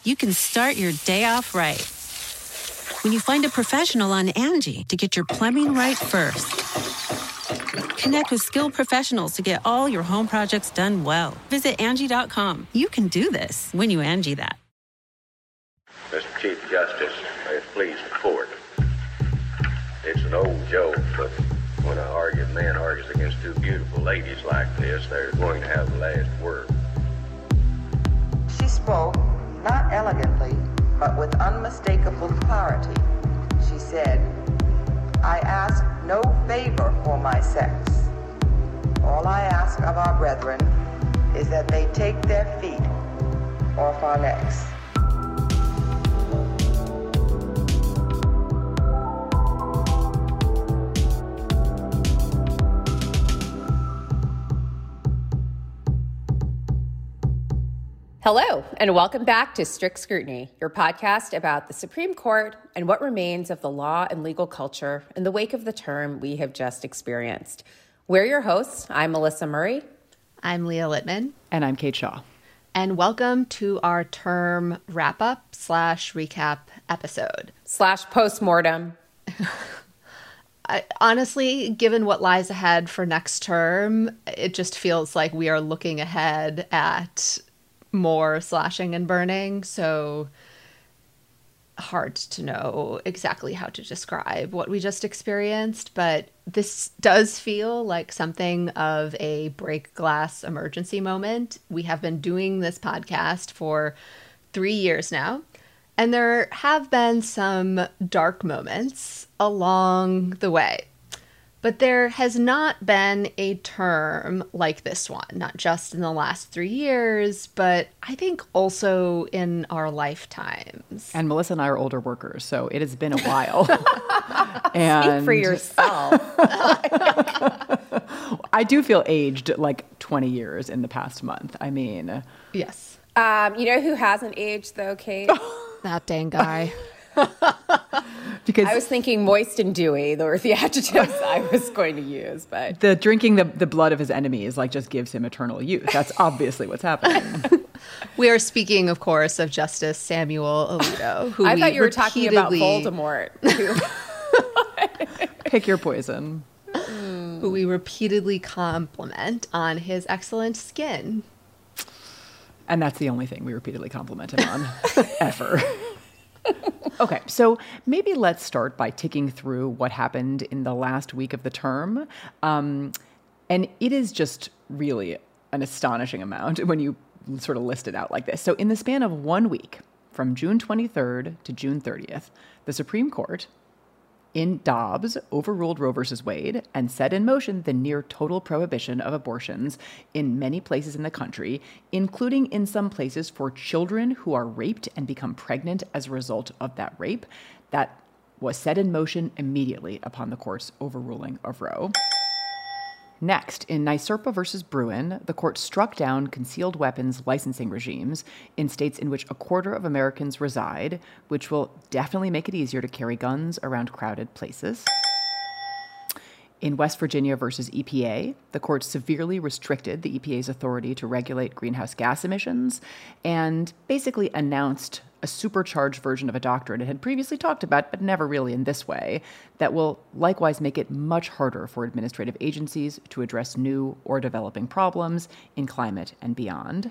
you can start your day off right. When you find a professional on Angie to get your plumbing right first. Connect with skilled professionals to get all your home projects done well. Visit Angie.com. You can do this when you Angie that. Mr. Chief Justice, may it please the court. It's an old joke, but when a man argues against two beautiful ladies like this, they're going to have the last word. She spoke, not elegantly, but with unmistakable clarity. She said, I ask no favor for my sex. All I ask of our brethren is that they take their feet off our necks. Hello, and welcome back to Strict Scrutiny, your podcast about the Supreme Court and what remains of the law and legal culture in the wake of the term we have just experienced. We're your hosts. I'm Melissa Murray. I'm Leah Littman. And I'm Kate Shaw. And welcome to our term wrap-up / recap episode. / postmortem. Honestly, given what lies ahead for next term, it just feels like we are looking ahead at more slashing and burning, so hard to know exactly how to describe what we just experienced, but this does feel like something of a break glass emergency moment. We have been doing this podcast for 3 years now, and there have been some dark moments along the way. But there has not been a term like this one, not just in the last 3 years, but I think also in our lifetimes. And Melissa and I are older workers, so it has been a while. And speak for yourself. I do feel aged like 20 years in the past month. I mean. Yes. You know who hasn't aged, though, Kate? That dang guy. Because I was thinking moist and dewy, were the adjectives I was going to use, but the drinking the blood of his enemies like just gives him eternal youth. That's obviously what's happening. We are speaking, of course, of Justice Samuel Alito, who I thought you were talking about Voldemort. Pick your poison. Who we repeatedly compliment on his excellent skin. And that's the only thing we repeatedly compliment him on ever. Okay, so maybe let's start by ticking through what happened in the last week of the term. And it is just really an astonishing amount when you sort of list it out like this. So in the span of 1 week, from June 23rd to June 30th, the Supreme Court in Dobbs overruled Roe v. Wade and set in motion the near total prohibition of abortions in many places in the country, including in some places for children who are raped and become pregnant as a result of that rape. That was set in motion immediately upon the court's overruling of Roe. Next, in NYSERPA versus Bruin, the court struck down concealed weapons licensing regimes in states in which a quarter of Americans reside, which will definitely make it easier to carry guns around crowded places. In West Virginia versus EPA, the court severely restricted the EPA's authority to regulate greenhouse gas emissions and basically announced a supercharged version of a doctrine it had previously talked about, but never really in this way, that will likewise make it much harder for administrative agencies to address new or developing problems in climate and beyond.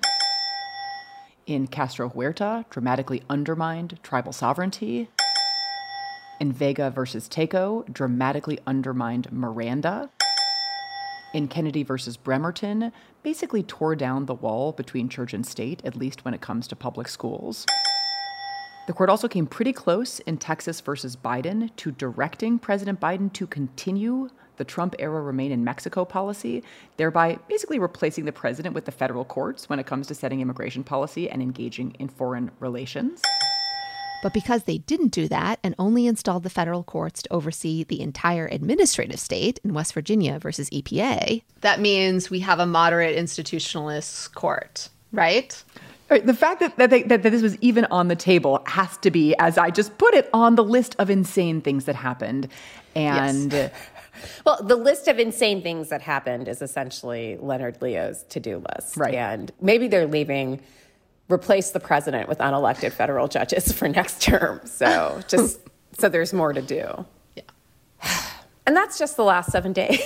In Castro Huerta, dramatically undermined tribal sovereignty. In Vega versus Teco, dramatically undermined Miranda. In Kennedy versus Bremerton, basically tore down the wall between church and state, at least when it comes to public schools. The court also came pretty close in Texas versus Biden to directing President Biden to continue the Trump-era Remain in Mexico policy, thereby basically replacing the president with the federal courts when it comes to setting immigration policy and engaging in foreign relations. But because they didn't do that and only installed the federal courts to oversee the entire administrative state in West Virginia versus EPA, that means we have a moderate institutionalist court, right? Right, the fact that this was even on the table has to be, as I just put it, on the list of insane things that happened. And yes. Well, the list of insane things that happened is essentially Leonard Leo's to-do list. Right. And maybe they're leaving replace the president with unelected federal judges for next term. So just so there's more to do. Yeah. And that's just the last 7 days.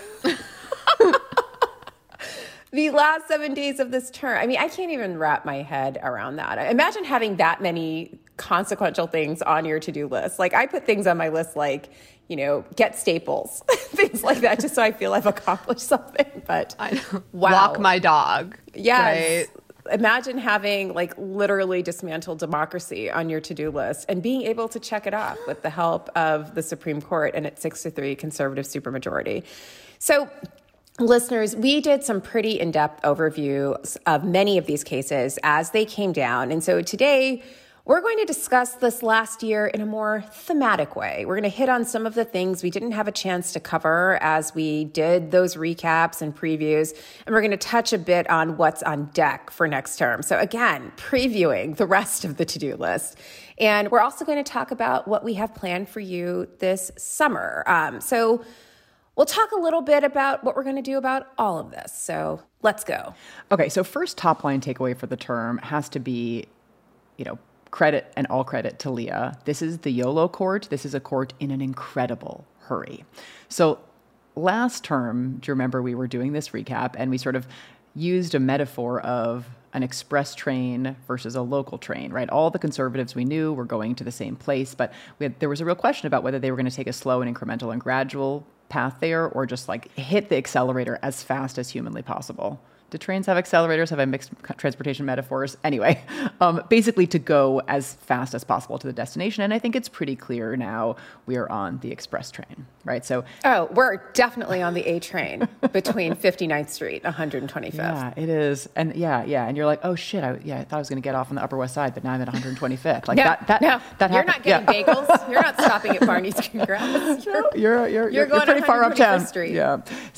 The last 7 days of this term. I mean, I can't even wrap my head around that. Imagine having that many consequential things on your to-do list. Like, I put things on my list like, you know, get staples, things like that, just so I feel I've accomplished something. But I know. wow. Walk my dog. Yes. Right? Imagine having like literally dismantled democracy on your to-do list and being able to check it off with the help of the Supreme Court and its 6-3 conservative supermajority. So, listeners, we did some pretty in-depth overviews of many of these cases as they came down. And so today, we're going to discuss this last year in a more thematic way. We're going to hit on some of the things we didn't have a chance to cover as we did those recaps and previews. And we're going to touch a bit on what's on deck for next term. So again, previewing the rest of the to-do list. And we're also going to talk about what we have planned for you this summer. So we'll talk a little bit about what we're going to do about all of this. So let's go. Okay, so first top line takeaway for the term has to be, you know, credit and all credit to Leah. This is the YOLO court. This is a court in an incredible hurry. So last term, do you remember we were doing this recap and we sort of used a metaphor of an express train versus a local train, right? All the conservatives we knew were going to the same place, but there was a real question about whether they were going to take a slow and incremental and gradual path there or just like hit the accelerator as fast as humanly possible. Do trains have accelerators? Have I mixed transportation metaphors? Anyway, basically to go as fast as possible to the destination. And I think it's pretty clear now we are on the express train, right? So, we're definitely on the A train between 59th Street, 125th. Yeah, it is. And yeah. And you're like, oh shit, I thought I was going to get off on the Upper West Side, but now I'm at 125th. Like no, that you're happened. not getting bagels. You're not stopping at Barney's Congrats. You're going pretty far uptown. Street. Yeah.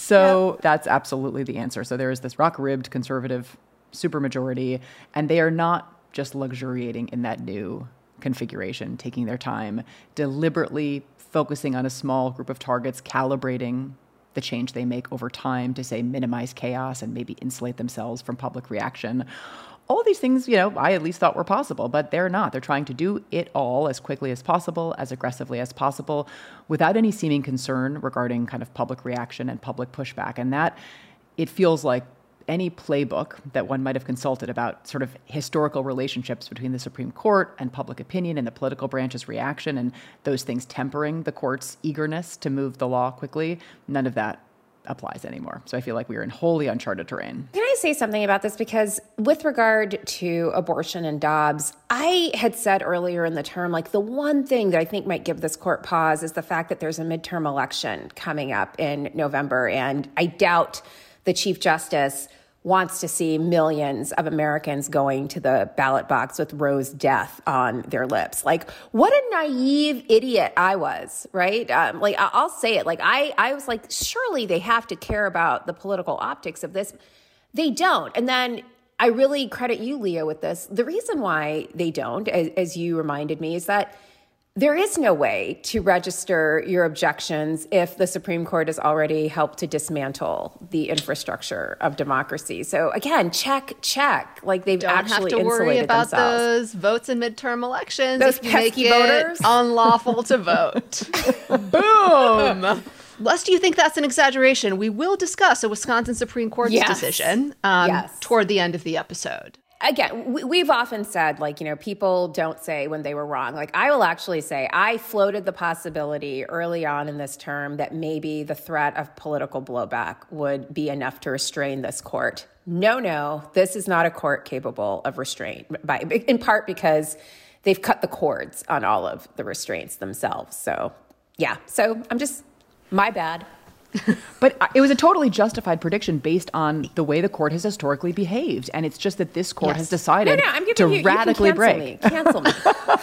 So that's absolutely the answer. So there is this rock-ribbed conservative supermajority, and they are not just luxuriating in that new configuration, taking their time, deliberately focusing on a small group of targets, calibrating the change they make over time to, say, minimize chaos and maybe insulate themselves from public reaction. All these things, you know, I at least thought were possible, but they're not. They're trying to do it all as quickly as possible, as aggressively as possible, without any seeming concern regarding kind of public reaction and public pushback. And that, it feels like any playbook that one might have consulted about sort of historical relationships between the Supreme Court and public opinion and the political branch's reaction and those things tempering the court's eagerness to move the law quickly, none of that applies anymore. So I feel like we are in wholly uncharted terrain. Can I say something about this? Because with regard to abortion and Dobbs, I had said earlier in the term, like the one thing that I think might give this court pause is the fact that there's a midterm election coming up in November. And I doubt the Chief Justice wants to see millions of Americans going to the ballot box with Roe's death on their lips. Like, what a naive idiot I was, right? Like, I'll say it. Like, I was like, surely they have to care about the political optics of this. They don't. And then I really credit you, Leah, with this. The reason why they don't, as you reminded me, is that there is no way to register your objections if the Supreme Court has already helped to dismantle the infrastructure of democracy. So again, check. Like they've actually don't have to worry about themselves. those votes in midterm elections. Those if you pesky make voters. It unlawful to vote. Boom. Lest you think that's an exaggeration, we will discuss a Wisconsin Supreme Court's decision toward the end of the episode. Again, we've often said, like, you know, people don't say when they were wrong. Like, I will actually say I floated the possibility early on in this term that maybe the threat of political blowback would be enough to restrain this court. No, this is not a court capable of restraint, in part because they've cut the cords on all of the restraints themselves. So, yeah. So I'm just, my bad. But it was a totally justified prediction based on the way the court has historically behaved. And it's just that this court has decided to radically break. Cancel me.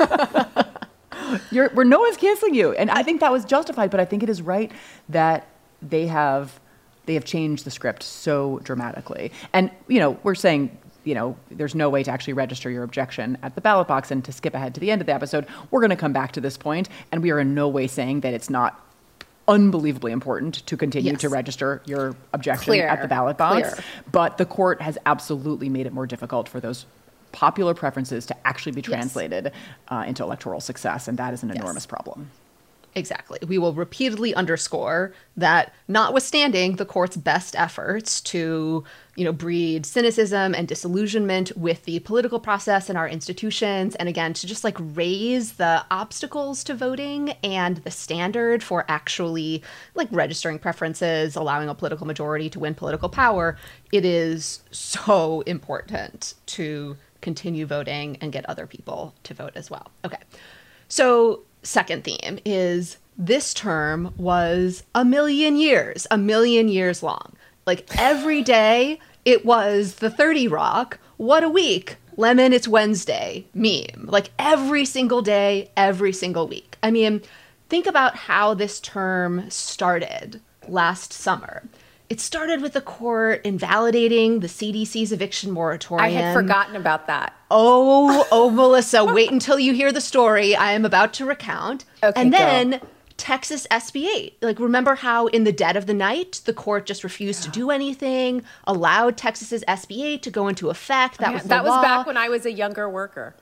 Where no one's canceling you. And I think that was justified, but I think it is right that they have changed the script so dramatically. And, you know, we're saying, you know, there's no way to actually register your objection at the ballot box. And to skip ahead to the end of the episode, we're going to come back to this point, and we are in no way saying that it's not unbelievably important to continue to register your objection at the ballot box. But the court has absolutely made it more difficult for those popular preferences to actually be translated into electoral success, and that is an enormous problem. Exactly. We will repeatedly underscore that, notwithstanding the court's best efforts to, breed cynicism and disillusionment with the political process and our institutions, and again, to just raise the obstacles to voting and the standard for actually registering preferences, allowing a political majority to win political power, it is so important to continue voting and get other people to vote as well. Okay. So, second theme is this term was a million years long. Every day it was the 30 Rock, what a week, Lemon, it's Wednesday meme. Every single day, every single week. I mean, think about how this term started last summer. It started with the court invalidating the CDC's eviction moratorium. I had forgotten about that. Oh, Melissa, wait until you hear the story I am about to recount. Okay, and then Texas SB 8. Remember how in the dead of the night, the court just refused to do anything, allowed Texas's SB 8 to go into effect. That was back when I was a younger worker.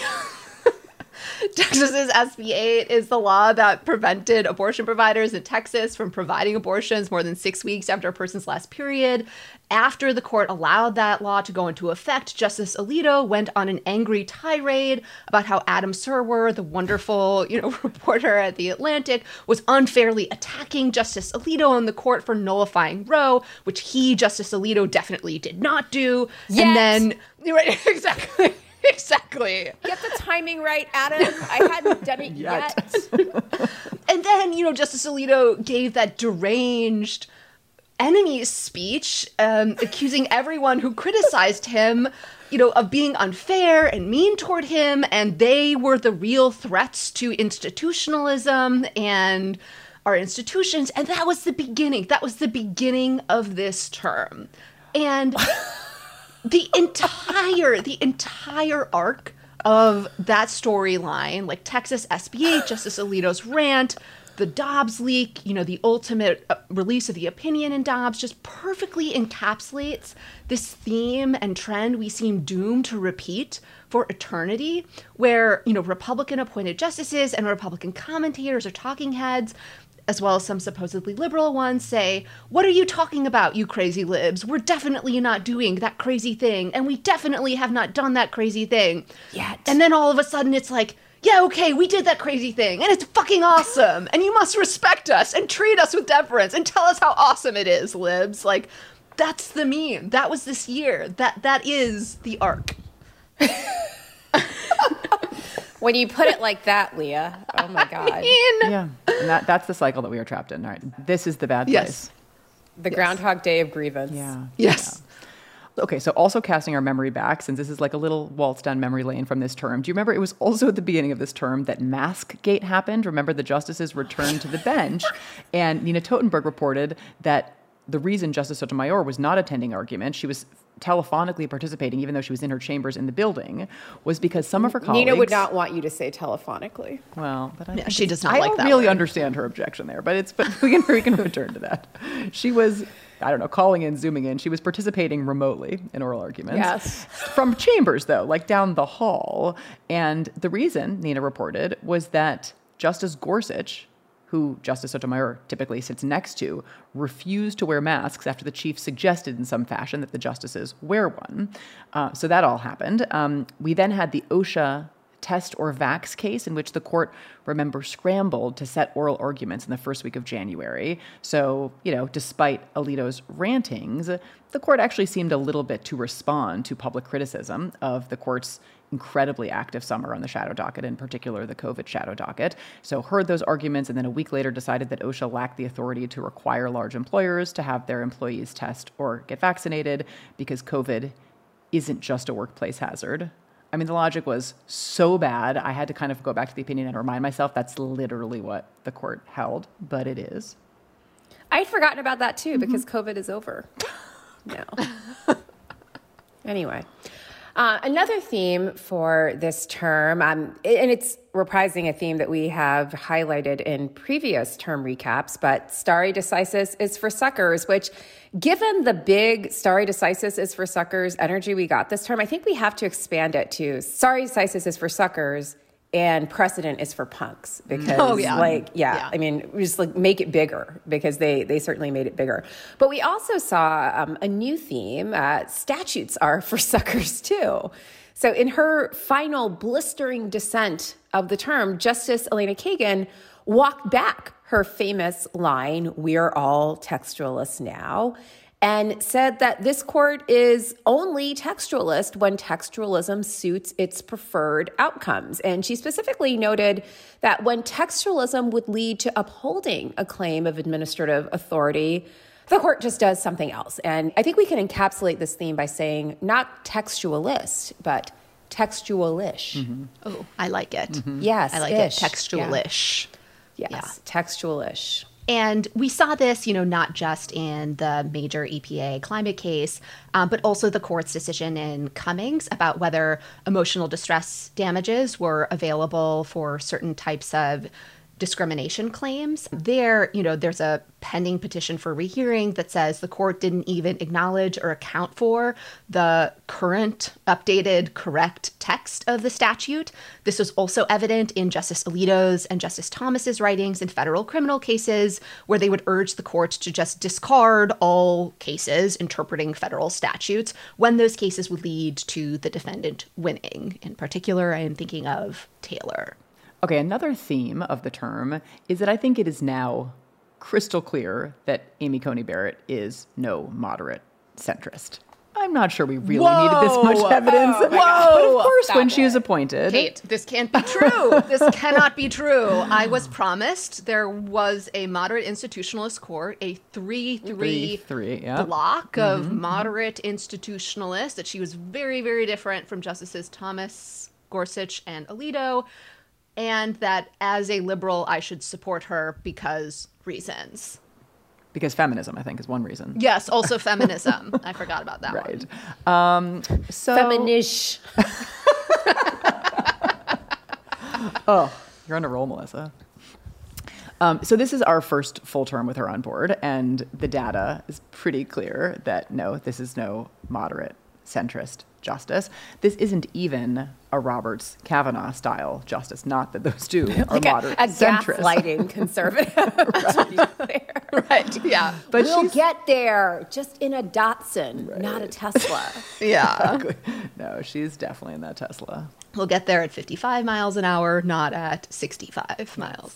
Texas's SB 8 is the law that prevented abortion providers in Texas from providing abortions more than 6 weeks after a person's last period. After the court allowed that law to go into effect, Justice Alito went on an angry tirade about how Adam Serwer, the wonderful, reporter at The Atlantic, was unfairly attacking Justice Alito in the court for nullifying Roe, which Justice Alito, definitely did not do. Yet. And then, right, exactly. Exactly. Get the timing right, Adam. I hadn't done it yet. And then, Justice Alito gave that deranged enemy speech, accusing everyone who criticized him, of being unfair and mean toward him. And they were the real threats to institutionalism and our institutions. And that was the beginning. That was the beginning of this term. And the entire arc of that storyline, Texas SB 8, Justice Alito's rant, the Dobbs leak, the ultimate release of the opinion in Dobbs, just perfectly encapsulates this theme and trend we seem doomed to repeat for eternity, where, Republican appointed justices and Republican commentators or talking heads, as well as some supposedly liberal ones, say, "What are you talking about, you crazy libs? We're definitely not doing that crazy thing, and we definitely have not done that crazy thing yet." And then all of a sudden it's yeah, okay, we did that crazy thing, and it's fucking awesome, and you must respect us and treat us with deference and tell us how awesome it is, libs. That's the meme. That was this year. That is the arc. When you put it like that, Leah, oh my God. Yeah, and that's the cycle that we are trapped in. All right, this is the bad place. The Groundhog Day of grievance. Yeah. Yes. Yeah. Okay, so also casting our memory back, since this is a little waltz down memory lane from this term, do you remember it was also at the beginning of this term that Maskgate happened? Remember the justices returned to the bench, and Nina Totenberg reported that the reason Justice Sotomayor was not attending argument, she was telephonically participating, even though she was in her chambers in the building, was because some of her colleagues... Nina would not want you to say telephonically. Well, but she does not like that. I don't really word. Understand her objection there, but we can return to that. She was, calling in, zooming in. She was participating remotely in oral arguments. Yes. From chambers, though, down the hall. And the reason, Nina reported, was that Justice Gorsuch, who Justice Sotomayor typically sits next to, refused to wear masks after the chief suggested in some fashion that the justices wear one. So that all happened. We then had the OSHA test or vax case in which the court, remember, scrambled to set oral arguments in the first week of January. So, despite Alito's rantings, the court actually seemed a little bit to respond to public criticism of the court's incredibly active summer on the shadow docket, in particular the COVID shadow docket. So heard those arguments and then a week later decided that OSHA lacked the authority to require large employers to have their employees test or get vaccinated because COVID isn't just a workplace hazard. I mean, the logic was so bad, I had to kind of go back to the opinion and remind myself that's literally what the court held, but it is. I'd forgotten about that too because COVID is over now. Anyway. Another theme for this term, and it's reprising a theme that we have highlighted in previous term recaps, but stare decisis is for suckers, which, given the big stare decisis is for suckers energy we got this term, I think we have to expand it to stare decisis is for suckers and precedent is for punks, because I mean, we just like make it bigger, because they certainly made it bigger. But we also saw a new theme, statutes are for suckers too. So in her final blistering dissent of the term, Justice Elena Kagan walked back her famous line, "We're all textualists now," and said that this court is only textualist when textualism suits its preferred outcomes. And she specifically noted that when textualism would lead to upholding a claim of administrative authority, the court just does something else. And I think we can encapsulate this theme by saying not textualist, but textualish. Mm-hmm. Oh, I like it. Mm-hmm. Yes, I like it. Textualish. Yeah. Yes, textualish. And we saw this, not just in the major EPA climate case, but also the court's decision in Cummings about whether emotional distress damages were available for certain types of discrimination claims. There, there's a pending petition for rehearing that says the court didn't even acknowledge or account for the current, updated, correct text of the statute. This was also evident in Justice Alito's and Justice Thomas's writings in federal criminal cases, where they would urge the court to just discard all cases interpreting federal statutes when those cases would lead to the defendant winning. In particular, I am thinking of Taylor. Okay, another theme of the term is that I think it is now crystal clear that Amy Coney Barrett is no moderate centrist. I'm not sure we really needed this much evidence. But of course, when she was appointed. Kate, this can't be true. This cannot be true. I was promised there was a moderate institutionalist court, a 3-3 block of moderate institutionalists, that she was very, very different from Justices Thomas, Gorsuch, and Alito. And that as a liberal, I should support her because reasons. Because feminism, I think, is one reason. Yes, also feminism. I forgot about that one. Right. Feminish. Oh, you're on a roll, Melissa. So this is our first full term with her on board, and the data is pretty clear that no, this is no moderate centrist justice. This isn't even a Roberts Kavanaugh style justice. Not that those two are like moderate a centrist. Gaslighting conservative. Right. Yeah. But we'll get there just in a Datsun, not a Tesla. Yeah. Exactly. No, she's definitely in that Tesla. We'll get there at 55 miles an hour, not at 65 miles.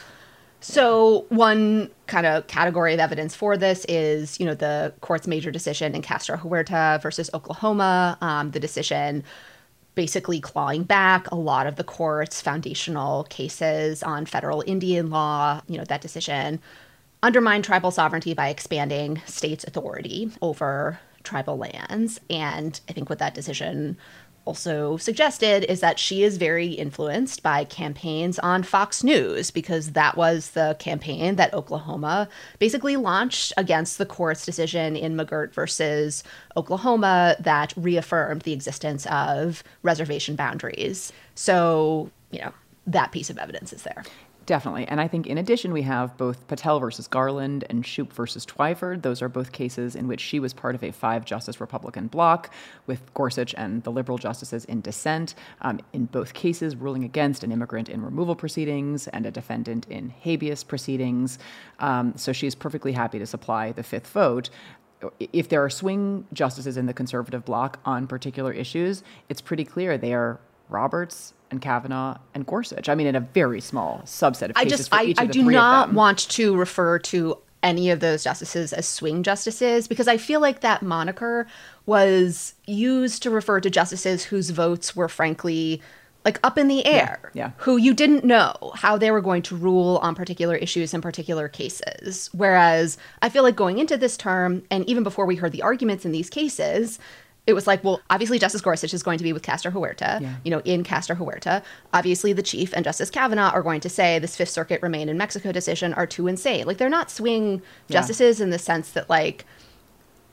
So one kind of category of evidence for this is, the court's major decision in Castro Huerta versus Oklahoma, the decision basically clawing back a lot of the court's foundational cases on federal Indian law. That decision undermined tribal sovereignty by expanding states' authority over tribal lands. And I think what that decision also suggested is that she is very influenced by campaigns on Fox News, because that was the campaign that Oklahoma basically launched against the court's decision in McGirt versus Oklahoma that reaffirmed the existence of reservation boundaries. So, that piece of evidence is there. Definitely. And I think in addition, we have both Patel versus Garland and Shoup versus Twyford. Those are both cases in which she was part of a 5-justice Republican bloc with Gorsuch and the liberal justices in dissent, in both cases ruling against an immigrant in removal proceedings and a defendant in habeas proceedings. So she's perfectly happy to supply the fifth vote. If there are swing justices in the conservative bloc on particular issues, it's pretty clear they are Roberts and Kavanaugh and Gorsuch. I mean, in a very small subset of cases for each of the three of them. I do not want to refer to any of those justices as swing justices, because I feel like that moniker was used to refer to justices whose votes were frankly like up in the air, who you didn't know how they were going to rule on particular issues in particular cases. Whereas I feel like going into this term, and even before we heard the arguments in these cases, it was like, well, obviously Justice Gorsuch is going to be with Castro Huerta, in Castro Huerta. Obviously the Chief and Justice Kavanaugh are going to say this Fifth Circuit Remain in Mexico decision are too insane. Like, they're not swing justices in the sense that, like,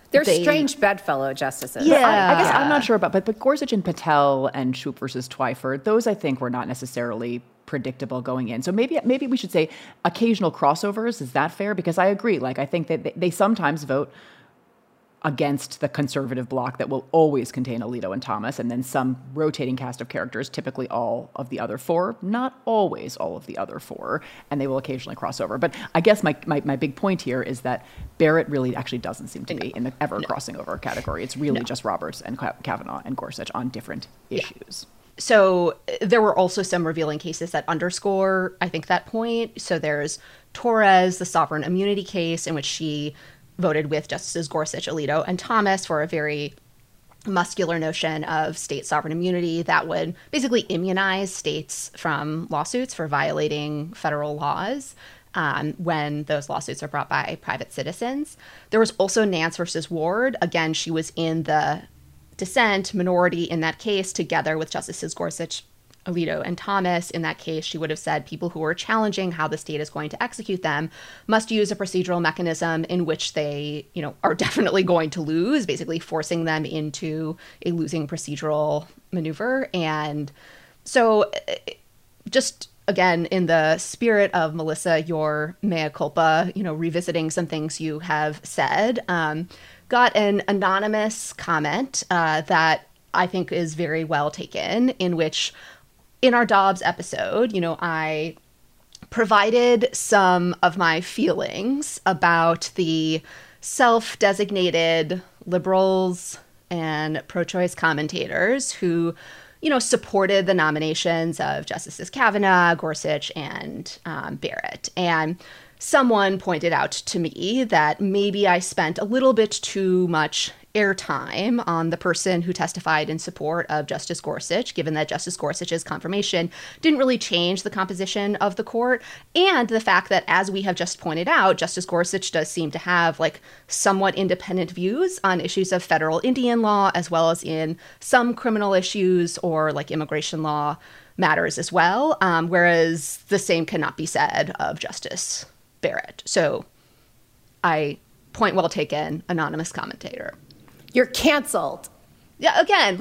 They're strange bedfellow justices. Yeah. I guess I'm not sure about, but Gorsuch and Patel and Shoup versus Twyford, those I think were not necessarily predictable going in. So maybe we should say occasional crossovers. Is that fair? Because I agree. Like, I think that they sometimes vote against the conservative bloc that will always contain Alito and Thomas, and then some rotating cast of characters, typically all of the other four, not always all of the other four, and they will occasionally cross over. But I guess my big point here is that Barrett really actually doesn't seem to be in the ever crossing over category. It's really just Roberts and Kavanaugh and Gorsuch on different issues. So there were also some revealing cases that underscore, I think, that point. So there's Torres, the sovereign immunity case, in which she voted with Justices Gorsuch, Alito, and Thomas for a very muscular notion of state sovereign immunity that would basically immunize states from lawsuits for violating federal laws when those lawsuits are brought by private citizens. There was also Nance versus Ward. Again, she was in the dissent minority in that case, together with Justices Gorsuch, Alito, and Thomas. In that case, she would have said people who are challenging how the state is going to execute them must use a procedural mechanism in which they, are definitely going to lose, basically forcing them into a losing procedural maneuver. And so just again, in the spirit of, Melissa, your mea culpa, revisiting some things you have said, got an anonymous comment that I think is very well taken, in which in our Dobbs episode, I provided some of my feelings about the self-designated liberals and pro-choice commentators who, supported the nominations of Justices Kavanaugh, Gorsuch, and Barrett. And someone pointed out to me that maybe I spent a little bit too much airtime on the person who testified in support of Justice Gorsuch, given that Justice Gorsuch's confirmation didn't really change the composition of the court, and the fact that, as we have just pointed out, Justice Gorsuch does seem to have somewhat independent views on issues of federal Indian law, as well as in some criminal issues or immigration law matters as well, whereas the same cannot be said of Justice Barrett. So point well taken, anonymous commentator. You're canceled. Yeah, again,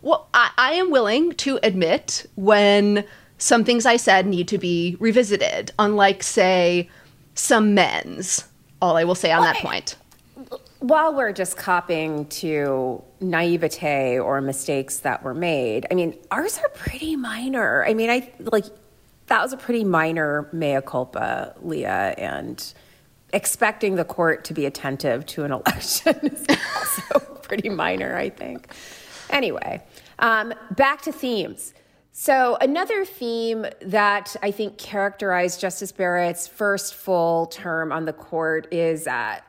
I am willing to admit when some things I said need to be revisited, unlike, say, some men's. All I will say on that point. While we're just copying to naivete or mistakes that were made, ours are pretty minor. That was a pretty minor mea culpa, Leah, and expecting the court to be attentive to an election is also pretty minor, I think. Anyway, back to themes. So another theme that I think characterized Justice Barrett's first full term on the court is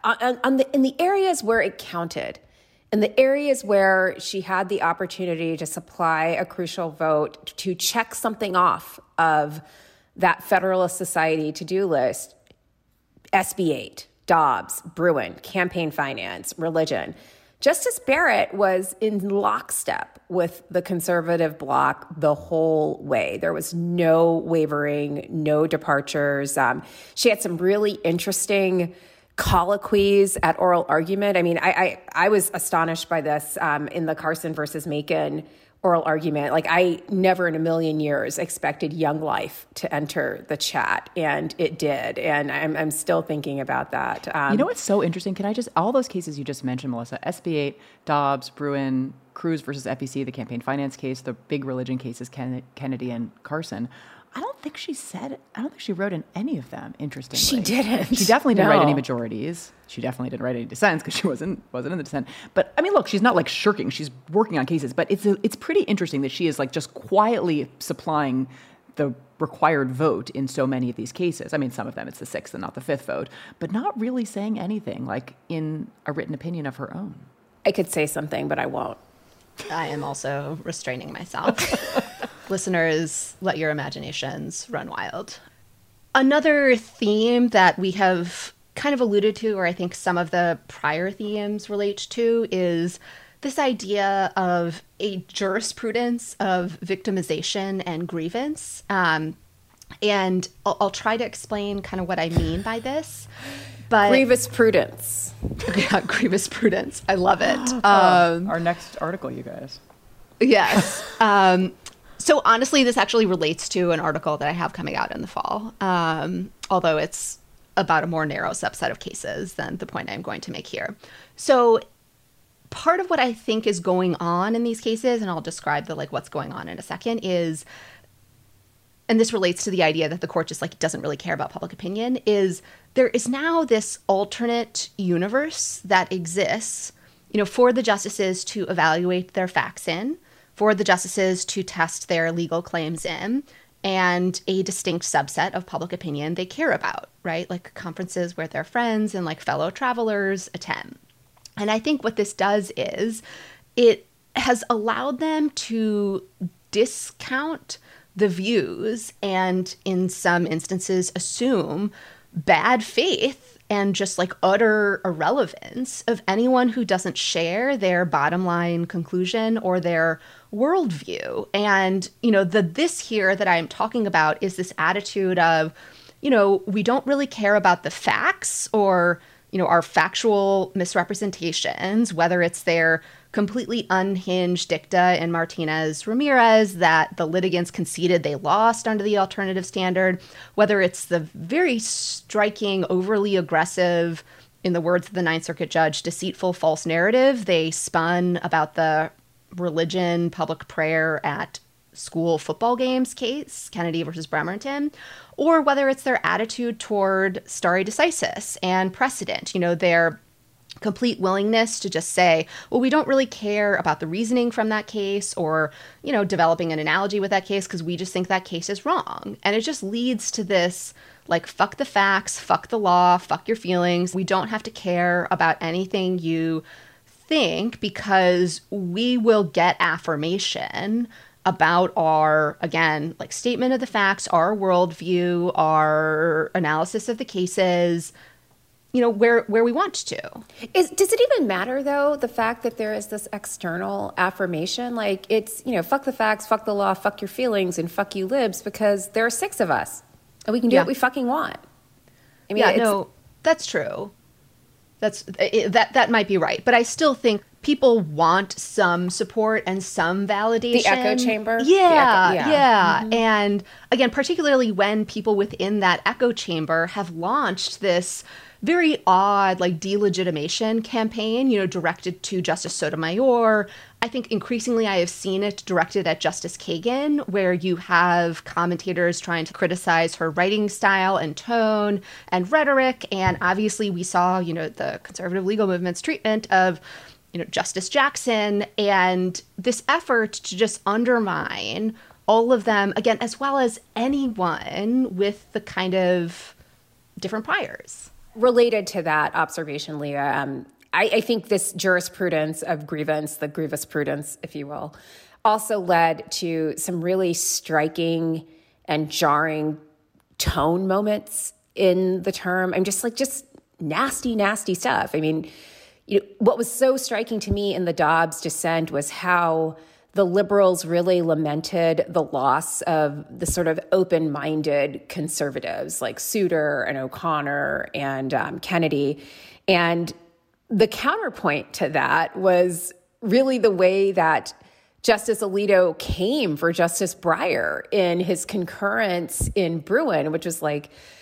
in the areas where it counted, in the areas where she had the opportunity to supply a crucial vote to check something off of that Federalist Society to-do list. SB 8, Dobbs, Bruen, campaign finance, religion. Justice Barrett was in lockstep with the conservative bloc the whole way. There was no wavering, no departures. She had some really interesting colloquies at oral argument. I was astonished by this in the Carson versus Macon oral argument. I never in a million years expected Young Life to enter the chat, and it did. And I'm still thinking about that. What's so interesting? Can I just, all those cases you just mentioned, Melissa, SB 8, Dobbs, Bruen, Cruz versus FEC, the campaign finance case, the big religion cases, Kennedy and Carson. I don't think she wrote in any of them, interestingly. She didn't. She definitely didn't write any majorities. She definitely didn't write any dissents because she wasn't in the dissent. But look, she's not shirking. She's working on cases. But it's pretty interesting that she is just quietly supplying the required vote in so many of these cases. Some of them it's the sixth and not the fifth vote, but not really saying anything in a written opinion of her own. I could say something, but I won't. I am also restraining myself. Listeners, let your imaginations run wild. Another theme that we have kind of alluded to, or I think some of the prior themes relate to, is this idea of a jurisprudence of victimization and grievance. And I'll try to explain kind of what I mean by this. But grievous prudence. Yeah, grievous prudence. I love it. Our next article, you guys. Yes. So honestly, this actually relates to an article that I have coming out in the fall, although it's about a more narrow subset of cases than the point I'm going to make here. So part of what I think is going on in these cases, and I'll describe what's going on in a second, is, and this relates to the idea that the court just doesn't really care about public opinion, is there is now this alternate universe that exists, for the justices to evaluate their facts in, for the justices to test their legal claims in, and a distinct subset of public opinion they care about, right? Like conferences where their friends and fellow travelers attend. And I think what this does is it has allowed them to discount the views and in some instances assume bad faith and just utter irrelevance of anyone who doesn't share their bottom line conclusion or their worldview. And, this here that I'm talking about is this attitude of, we don't really care about the facts or, our factual misrepresentations, whether it's their completely unhinged dicta in Martinez Ramirez that the litigants conceded they lost under the alternative standard, whether it's the very striking, overly aggressive, in the words of the Ninth Circuit judge, deceitful false narrative they spun about the religion, public prayer at school football games case, Kennedy versus Bremerton, or whether it's their attitude toward stare decisis and precedent, their complete willingness to just say, well, we don't really care about the reasoning from that case or, developing an analogy with that case because we just think that case is wrong. And it just leads to this, fuck the facts, fuck the law, fuck your feelings. We don't have to care about anything you think because we will get affirmation about our, again, statement of the facts, our worldview, our analysis of the cases, where we want to. Does it even matter, though, the fact that there is this external affirmation? It's, fuck the facts, fuck the law, fuck your feelings, and fuck you libs, because there are 6 of us, and we can do what we fucking want. I mean, no, that's true. That might be right. But I still think people want some support and some validation. The echo chamber? Yeah. Mm-hmm. And again, particularly when people within that echo chamber have launched this very odd, delegitimation campaign, directed to Justice Sotomayor. I think increasingly I have seen it directed at Justice Kagan, where you have commentators trying to criticize her writing style and tone and rhetoric. And obviously we saw, the conservative legal movement's treatment of, Justice Jackson, and this effort to just undermine all of them, again, as well as anyone with the kind of different priors. Related to that observation, Leah, I think this jurisprudence of grievance, the grievous prudence, if you will, also led to some really striking and jarring tone moments in the term. I'm just nasty, nasty stuff. I mean, what was so striking to me in the Dobbs dissent was how the liberals really lamented the loss of the sort of open-minded conservatives like Souter and O'Connor and Kennedy. And the counterpoint to that was really the way that Justice Alito came for Justice Breyer in his concurrence in Bruin, which was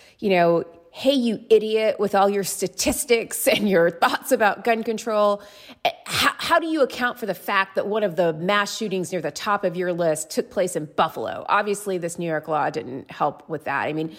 hey, you idiot, with all your statistics and your thoughts about gun control, how do you account for the fact that one of the mass shootings near the top of your list took place in Buffalo? Obviously, this New York law didn't help with that. I mean,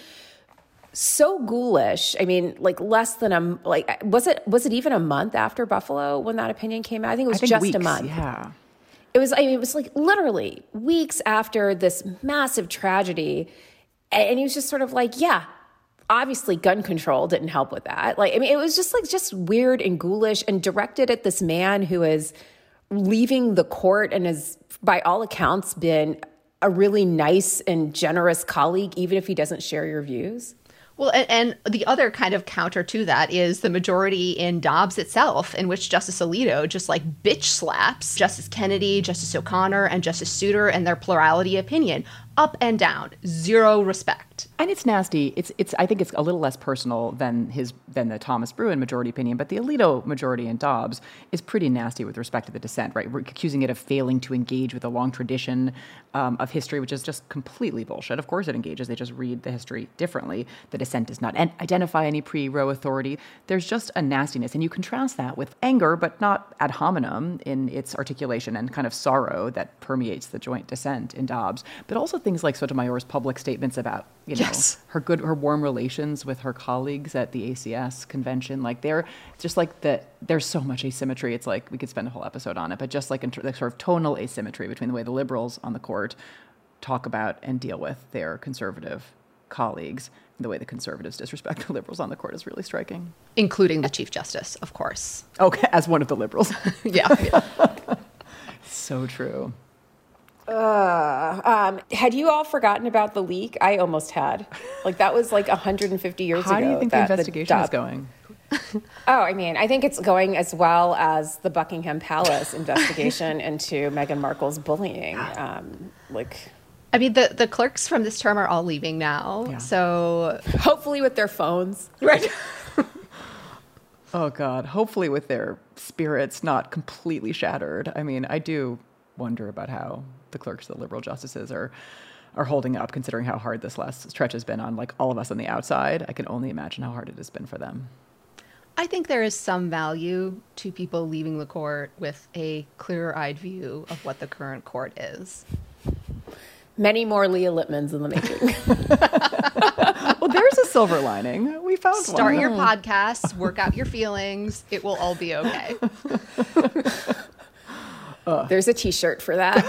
so ghoulish. I mean, less than was it even a month after Buffalo when that opinion came out? I think it was just weeks, a month. Yeah. It was literally weeks after this massive tragedy. And he was just sort of obviously gun control didn't help with that. It was just weird and ghoulish and directed at this man who is leaving the court and has, by all accounts, been a really nice and generous colleague, even if he doesn't share your views. Well, and the other kind of counter to that is the majority in Dobbs itself, in which Justice Alito just bitch slaps Justice Kennedy, Justice O'Connor, and Justice Souter and their plurality opinion up and down, zero respect. And it's nasty. It's. I think it's a little less personal than the Thomas Bruen majority opinion, but the Alito majority in Dobbs is pretty nasty with respect to the dissent, right? We're accusing it of failing to engage with a long tradition of history, which is just completely bullshit. Of course it engages. They just read the history differently. The dissent does not identify any pre-Roe authority. There's just a nastiness. And you contrast that with anger, but not ad hominem in its articulation and kind of sorrow that permeates the joint dissent in Dobbs. But also things like Sotomayor's public statements about, her warm relations with her colleagues at the ACS convention. Like they're just like there's so much asymmetry. It's like we could spend a whole episode on it, but just like the sort of tonal asymmetry between the way the liberals on the court talk about and deal with their conservative colleagues and the way the conservatives disrespect the liberals on the court is really striking. Including the Chief Justice, of course. Okay, as one of the liberals. Yeah. So true. Had you all forgotten about the leak? I almost had. Like, that was like 150 years ago. How do you think the investigation is going? I think it's going as well as the Buckingham Palace investigation into Meghan Markle's bullying. The clerks from this term are all leaving now. Yeah. So hopefully with their phones. Right. Oh, God. Hopefully with their spirits not completely shattered. I mean, I do wonder about how the clerks, the liberal justices are holding up, considering how hard this last stretch has been on like all of us on the outside. I can only imagine how hard it has been for them. I think there is some value to people leaving the court with a clearer-eyed view of what the current court is. Many more Leah Lippmans in the making. Well, there's a silver lining. We found one. Start your podcast, work out your feelings. It will all be okay. There's a T-shirt for that.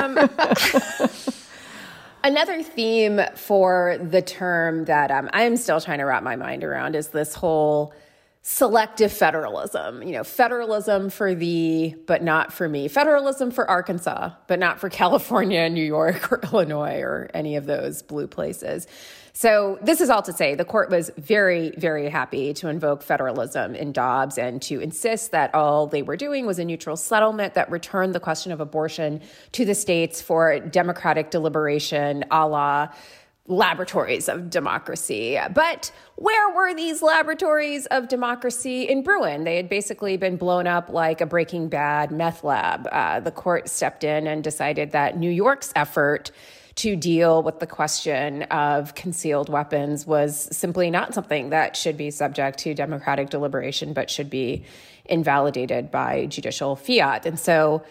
Another theme for the term that I'm still trying to wrap my mind around is this whole selective federalism. Federalism for thee, but not for me. Federalism for Arkansas, but not for California, New York, or Illinois, or any of those blue places. So this is all to say the court was very, very happy to invoke federalism in Dobbs and to insist that all they were doing was a neutral settlement that returned the question of abortion to the states for democratic deliberation, a la laboratories of democracy. But where were these laboratories of democracy in Bruen? They had basically been blown up like a Breaking Bad meth lab. The court stepped in and decided that New York's effort to deal with the question of concealed weapons was simply not something that should be subject to democratic deliberation, but should be invalidated by judicial fiat. And so,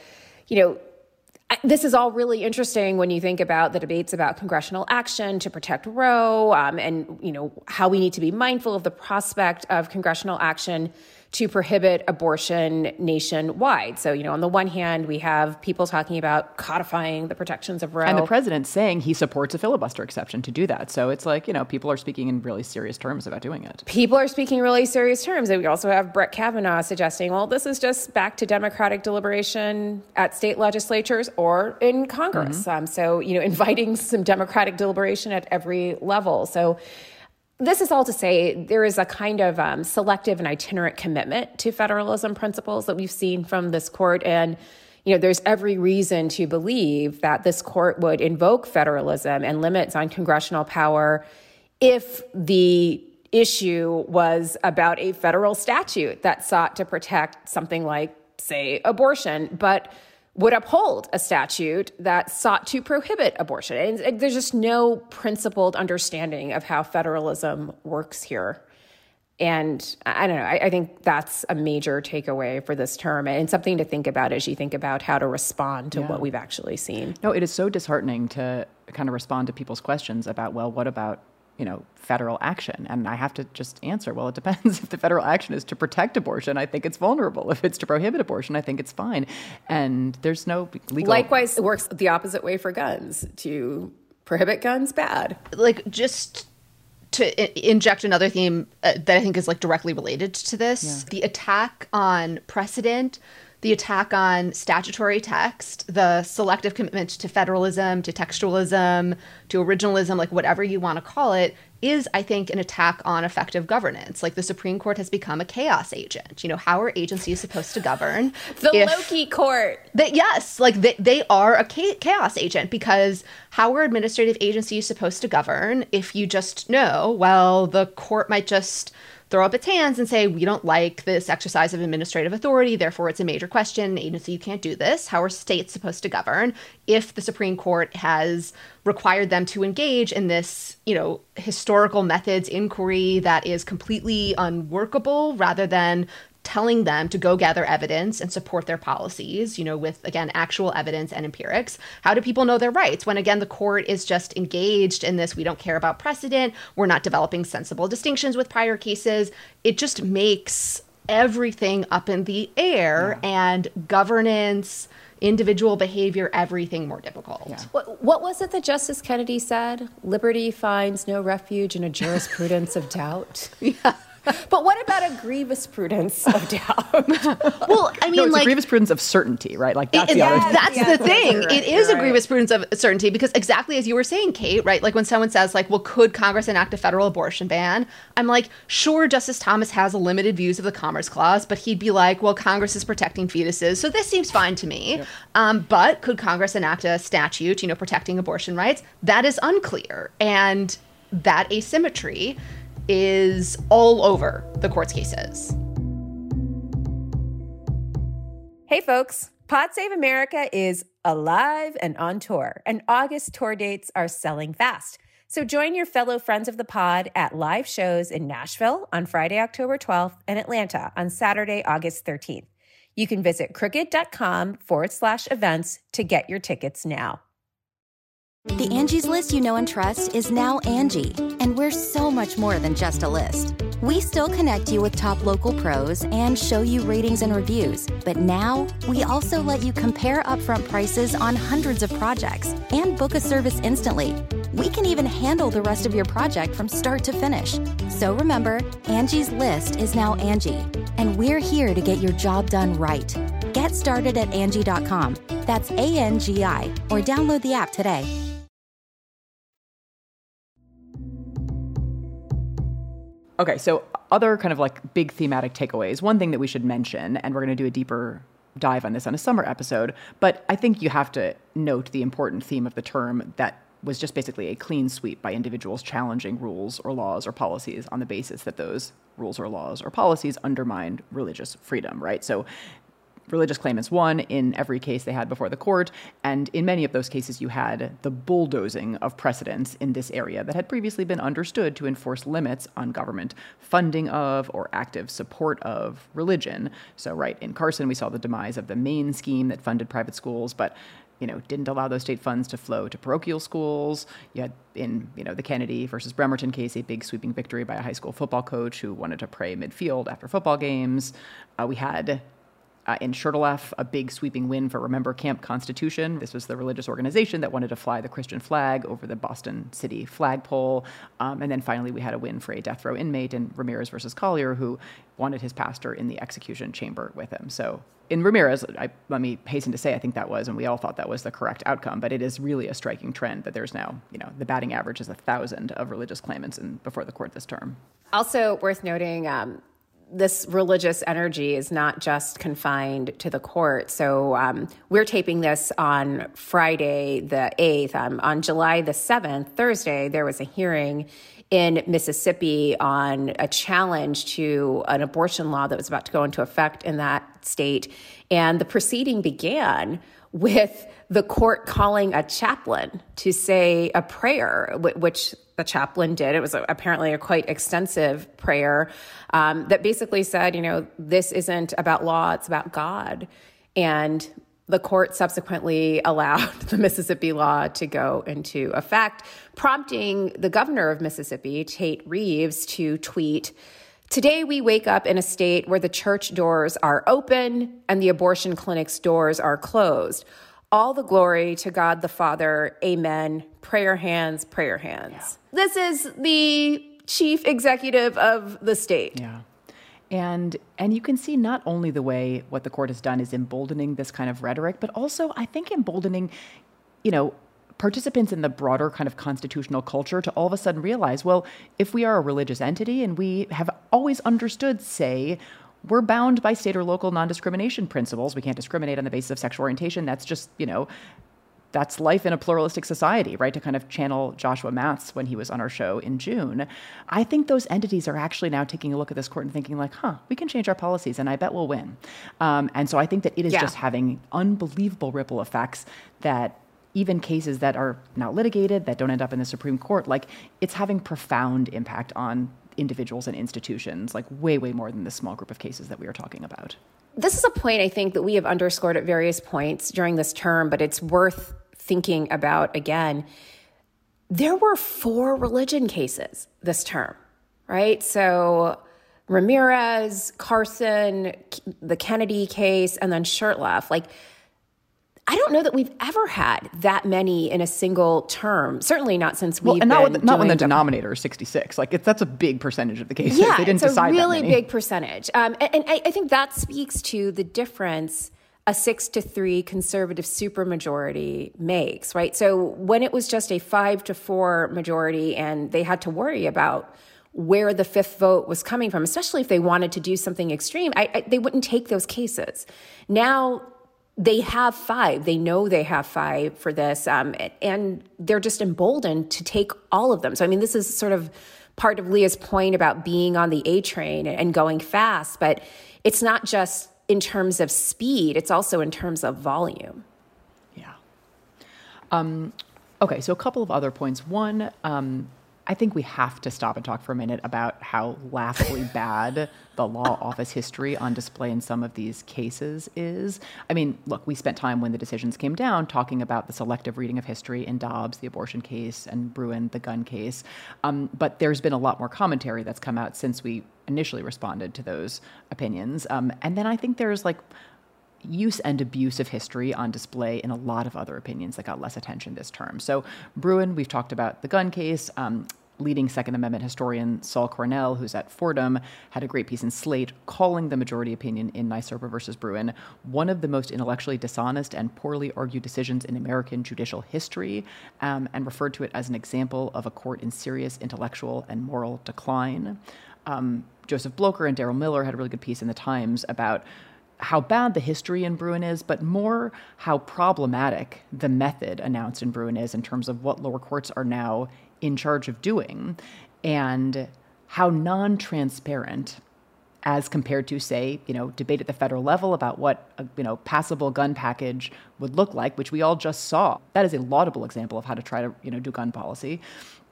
this is all really interesting when you think about the debates about congressional action to protect Roe, and how we need to be mindful of the prospect of congressional action to prohibit abortion nationwide. So, on the one hand, we have people talking about codifying the protections of Roe. And the president saying he supports a filibuster exception to do that. So it's like, people are speaking in really serious terms about doing it. People are speaking really serious terms. And we also have Brett Kavanaugh suggesting, well, this is just back to democratic deliberation at state legislatures or in Congress. Mm-hmm. Inviting some democratic deliberation at every level. So this is all to say there is a kind of selective and itinerant commitment to federalism principles that we've seen from this court. And, there's every reason to believe that this court would invoke federalism and limits on congressional power if the issue was about a federal statute that sought to protect something like, say, abortion, but would uphold a statute that sought to prohibit abortion. And there's just no principled understanding of how federalism works here. And I don't know, I think that's a major takeaway for this term and something to think about as you think about how to respond to what we've actually seen. No, it is so disheartening to kind of respond to people's questions about, well, what about federal action? And I have to just answer, well, it depends. If the federal action is to protect abortion, I think it's vulnerable. If it's to prohibit abortion, I think it's fine. And there's no legal... Likewise, it works the opposite way for guns. To prohibit guns, bad. Just to inject another theme that I think is directly related to this, the attack on precedent the attack on statutory text, the selective commitment to federalism, to textualism, to originalism, like whatever you want to call it, is, I think, an attack on effective governance. Like the Supreme Court has become a chaos agent. How are agencies supposed to govern? Loki court. They are a chaos agent, because how are administrative agencies supposed to govern if you just know, well, the court might just throw up its hands and say, we don't like this exercise of administrative authority, therefore it's a major question, agency, you can't do this. How are states supposed to govern if the Supreme Court has required them to engage in this, historical methods inquiry that is completely unworkable, rather than telling them to go gather evidence and support their policies, with, again, actual evidence and empirics? How do people know their rights when, again, the court is just engaged in this, we don't care about precedent, we're not developing sensible distinctions with prior cases? It just makes everything up in the air, and governance, individual behavior, everything more difficult. Yeah. What was it that Justice Kennedy said? Liberty finds no refuge in a jurisprudence of doubt. Yeah. But what about a grievous prudence of doubt? Well, I mean, it's a grievous prudence of certainty, right? Like that's that's the thing. Right, it is a grievous prudence of certainty, because exactly as you were saying, Kate, right? Like when someone says, like, well, could Congress enact a federal abortion ban? I'm like, sure, Justice Thomas has limited views of the Commerce Clause, but he'd be like, well, Congress is protecting fetuses, so this seems fine to me. Yep. But could Congress enact a statute, protecting abortion rights? That is unclear. And that asymmetry is all over the court's cases. Hey, folks. Pod Save America is alive and on tour, and August tour dates are selling fast. So join your fellow friends of the pod at live shows in Nashville on Friday, October 12th, and Atlanta on Saturday, August 13th. You can visit crooked.com/events to get your tickets now. The Angie's List you know and trust is now Angie, and we're so much more than just a list. We still connect you with top local pros and show you ratings and reviews, but now we also let you compare upfront prices on hundreds of projects and book a service instantly. We can even handle the rest of your project from start to finish. So remember, Angie's List is now Angie, and we're here to get your job done right. Get started at Angie.com. That's ANGI, or download the app today. Okay, so other kind of like big thematic takeaways. One thing that we should mention, and we're going to do a deeper dive on this on a summer episode, but I think you have to note the important theme of the term that was just basically a clean sweep by individuals challenging rules or laws or policies on the basis that those rules or laws or policies undermined religious freedom, right? So religious claimants won in every case they had before the court, and in many of those cases you had the bulldozing of precedents in this area that had previously been understood to enforce limits on government funding of or active support of religion. So right, in Carson we saw the demise of the Maine scheme that funded private schools, but didn't allow those state funds to flow to parochial schools. You had in, the Kennedy versus Bremerton case, a big sweeping victory by a high school football coach who wanted to pray midfield after football games. We had in Shurtleff, a big sweeping win for Remember Camp Constitution. This was the religious organization that wanted to fly the Christian flag over the Boston City flagpole. And then finally, we had a win for a death row inmate in Ramirez versus Collier, who wanted his pastor in the execution chamber with him. So in Ramirez, let me hasten to say, I think that was, and we all thought that was the correct outcome, but it is really a striking trend that there's now, the batting average is 1,000 of religious claimants before the court this term. Also worth noting, this religious energy is not just confined to the court. So we're taping this on Friday the 8th. On July the 7th, Thursday, there was a hearing in Mississippi on a challenge to an abortion law that was about to go into effect in that state. And the proceeding began with the court calling a chaplain to say a prayer, which the chaplain did. It was apparently a quite extensive prayer that basically said, this isn't about law, it's about God. And the court subsequently allowed the Mississippi law to go into effect, prompting the governor of Mississippi, Tate Reeves, to tweet, "Today we wake up in a state where the church doors are open and the abortion clinic's doors are closed. All the glory to God the Father. Amen. Prayer hands, prayer hands." Yeah. This is the chief executive of the state. Yeah. And you can see not only the way what the court has done is emboldening this kind of rhetoric, but also I think emboldening, participants in the broader kind of constitutional culture to all of a sudden realize, well, if we are a religious entity and we have always understood, say, we're bound by state or local non-discrimination principles. We can't discriminate on the basis of sexual orientation. That's just, that's life in a pluralistic society, right? To kind of channel Joshua Matz when he was on our show in June. I think those entities are actually now taking a look at this court and thinking like, we can change our policies and I bet we'll win. And so I think that it is just having unbelievable ripple effects that even cases that are not litigated, that don't end up in the Supreme Court, like it's having profound impact on individuals and institutions, like way, way more than the small group of cases that we are talking about. This is a point I think that we have underscored at various points during this term, but it's worth thinking about again. There were 4 religion cases this term, right? So Ramirez, Carson, the Kennedy case, and then Shurtleff. Like, I don't know that we've ever had that many in a single term. Certainly not since we've been not when the denominator is 66. Like that's a big percentage of the cases. Yeah, they didn't it's decide a really that many. big percentage. And I think that speaks to the difference a 6-3 conservative supermajority makes, right? So when it was just a 5-4 majority and they had to worry about where the 5th vote was coming from, especially if they wanted to do something extreme, they wouldn't take those cases. Now they have 5. They know they have 5 for this, and they're just emboldened to take all of them. So, I mean, this is sort of part of Leah's point about being on the A train and going fast, but it's not just in terms of speed, it's also in terms of volume. Yeah. Okay, so a couple of other points. One, I think we have to stop and talk for a minute about how laughably bad the law office history on display in some of these cases is. I mean, look, we spent time when the decisions came down talking about the selective reading of history in Dobbs, the abortion case, and Bruen, the gun case. But there's been a lot more commentary that's come out since we initially responded to those opinions. And then I think there's use and abuse of history on display in a lot of other opinions that got less attention this term. So Bruen, we've talked about the gun case. Leading Second Amendment historian Saul Cornell, who's at Fordham, had a great piece in Slate calling the majority opinion in NYSERDA versus Bruen one of the most intellectually dishonest and poorly argued decisions in American judicial history, and referred to it as an example of a court in serious intellectual and moral decline. Joseph Blocher and Daryl Miller had a really good piece in the Times about how bad the history in Bruen is, but more how problematic the method announced in Bruen is in terms of what lower courts are now in charge of doing, and how non-transparent as compared to, say, debate at the federal level about what a, passable gun package would look like, which we all just saw. That is a laudable example of how to try to, do gun policy.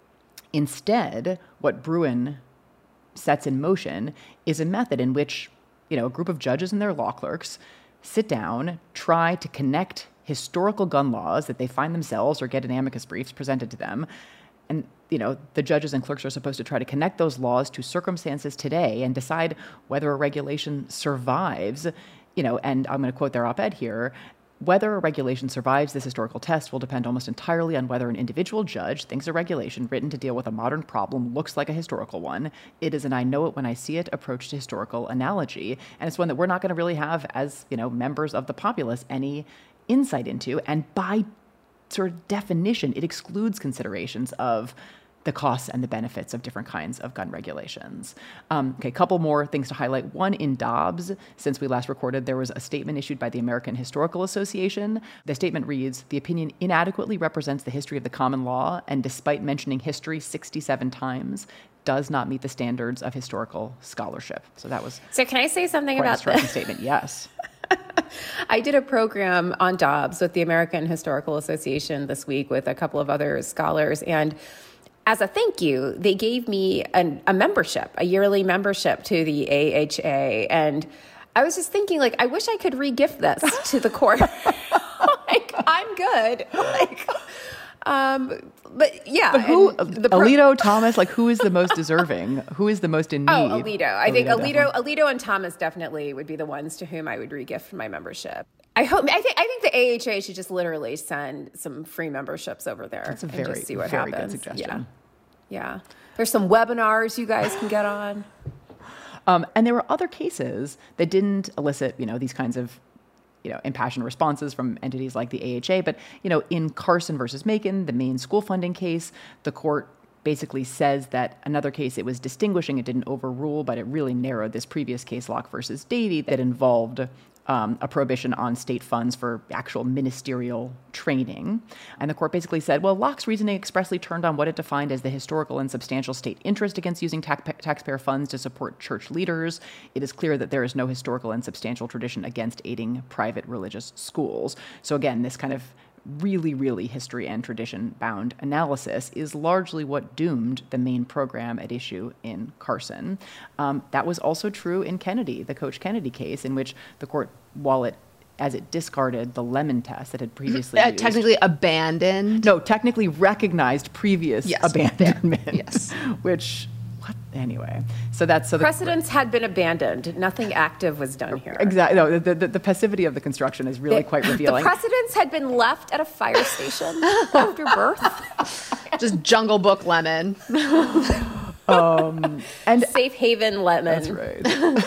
Instead, what Bruen sets in motion is a method in which, a group of judges and their law clerks sit down, try to connect historical gun laws that they find themselves or get in amicus briefs presented to them. And, the judges and clerks are supposed to try to connect those laws to circumstances today and decide whether a regulation survives, and I'm going to quote their op-ed here, whether a regulation survives this historical test will depend almost entirely on whether an individual judge thinks a regulation written to deal with a modern problem looks like a historical one. It is an I know it when I see it approach to historical analogy. And it's one that we're not going to really have as, members of the populace any insight into. And by sort of definition, it excludes considerations of the costs and the benefits of different kinds of gun regulations. Okay, a couple more things to highlight. One, in Dobbs, since we last recorded, there was a statement issued by the American Historical Association. The statement reads, "The opinion inadequately represents the history of the common law, and despite mentioning history 67 times, does not meet the standards of historical scholarship." So that was So can I say something about the statement? Yes. I did a program on Dobbs with the American Historical Association this week with a couple of other scholars, and as a thank you, they gave me a membership, a yearly membership to the AHA. And I was just thinking, I wish I could re-gift this to the court. I'm good. But yeah. But who, Alito, Thomas, who is the most deserving? Who is the most in need? Oh, Alito. I think Alito and Thomas definitely would be the ones to whom I would re-gift my membership. I think the AHA should just literally send some free memberships over there. That's a very, just see what very happens. good suggestion. Yeah. There's some webinars you guys can get on. And there were other cases that didn't elicit, these kinds of, impassioned responses from entities like the AHA. But, in Carson versus Macon, the Maine school funding case, the court basically says that another case it was distinguishing, it didn't overrule, but it really narrowed this previous case, Locke versus Davey, that involved a prohibition on state funds for actual ministerial training. And the court basically said, well, Locke's reasoning expressly turned on what it defined as the historical and substantial state interest against using taxpayer funds to support church leaders. It is clear that there is no historical and substantial tradition against aiding private religious schools. So again, this kind of really, really history and tradition-bound analysis is largely what doomed the main program at issue in Carson. That was also true in Kennedy, the Coach Kennedy case, in which the court, as it discarded the Lemon test that had previously used, technically abandoned. No, technically recognized previous abandonment. Yes. Which, anyway. So that's so precedents had been abandoned. Nothing active was done here. Exactly. No, the passivity of the construction is really quite revealing. The precedents had been left at a fire station after birth. Just Jungle Book Lemon. And Safe Haven Lemon. That's right.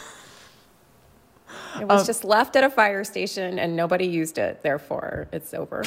It was just left at a fire station and nobody used it. Therefore, it's over.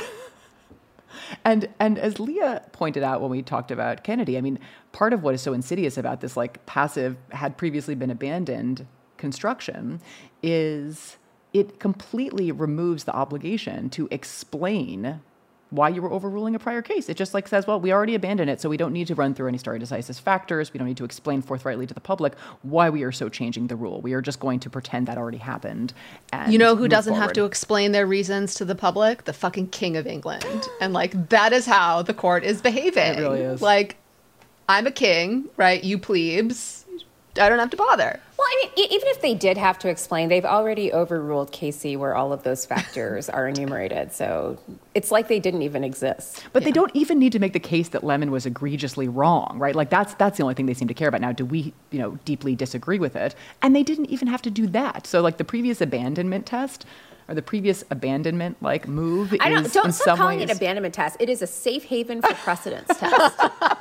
And as Leah pointed out when we talked about Kennedy, I mean, part of what is so insidious about this passive, had previously been abandoned construction is it completely removes the obligation to explain why you were overruling a prior case. It just says, well, we already abandoned it, so we don't need to run through any stare decisis factors. We don't need to explain forthrightly to the public why we are so changing the rule. We are just going to pretend that already happened. And you know who doesn't have to explain their reasons to the public? The fucking King of England. And that is how the court is behaving. It really is. I'm a king, right? You plebes. I don't have to bother. Well, I mean, even if they did have to explain, they've already overruled Casey where all of those factors are enumerated. So it's like they didn't even exist. But they don't even need to make the case that Lemon was egregiously wrong, right? That's the only thing they seem to care about. Now, do we, deeply disagree with it? And they didn't even have to do that. So the previous abandonment test or the previous abandonment move don't stop calling it abandonment test. It is a safe haven for precedence test.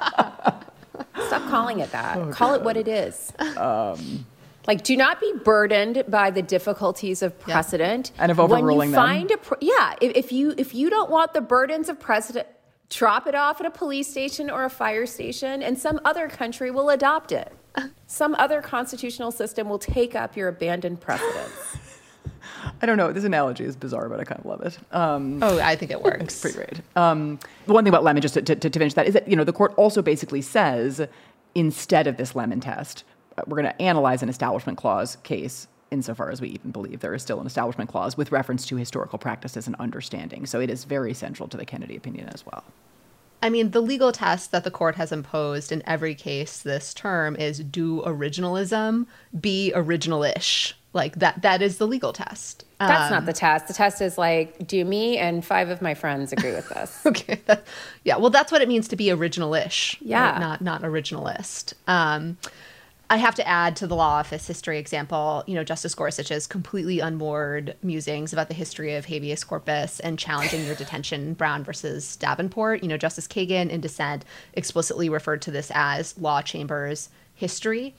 Stop calling it that. Call it what it is. Do not be burdened by the difficulties of precedent. And of overruling them. If you don't want the burdens of precedent, drop it off at a police station or a fire station, and some other country will adopt it. Some other constitutional system will take up your abandoned precedents. I don't know. This analogy is bizarre, but I kind of love it. I think it works. It's pretty great. The one thing about Lemon, just to finish that, is that, the court also basically says, instead of this Lemon test, we're going to analyze an Establishment Clause case insofar as we even believe there is still an Establishment Clause with reference to historical practices and understanding. So it is very central to the Kennedy opinion as well. I mean, the legal test that the court has imposed in every case this term is, do originalism be original-ish? That is the legal test. That's not the test. The test is do me and 5 of my friends agree with this? Okay. Well, that's what it means to be original-ish. Yeah. Right? Not originalist. I have to add to the law office history example, Justice Gorsuch's completely unmoored musings about the history of habeas corpus and challenging your detention, Brown versus Davenport. Justice Kagan in dissent explicitly referred to this as law chambers history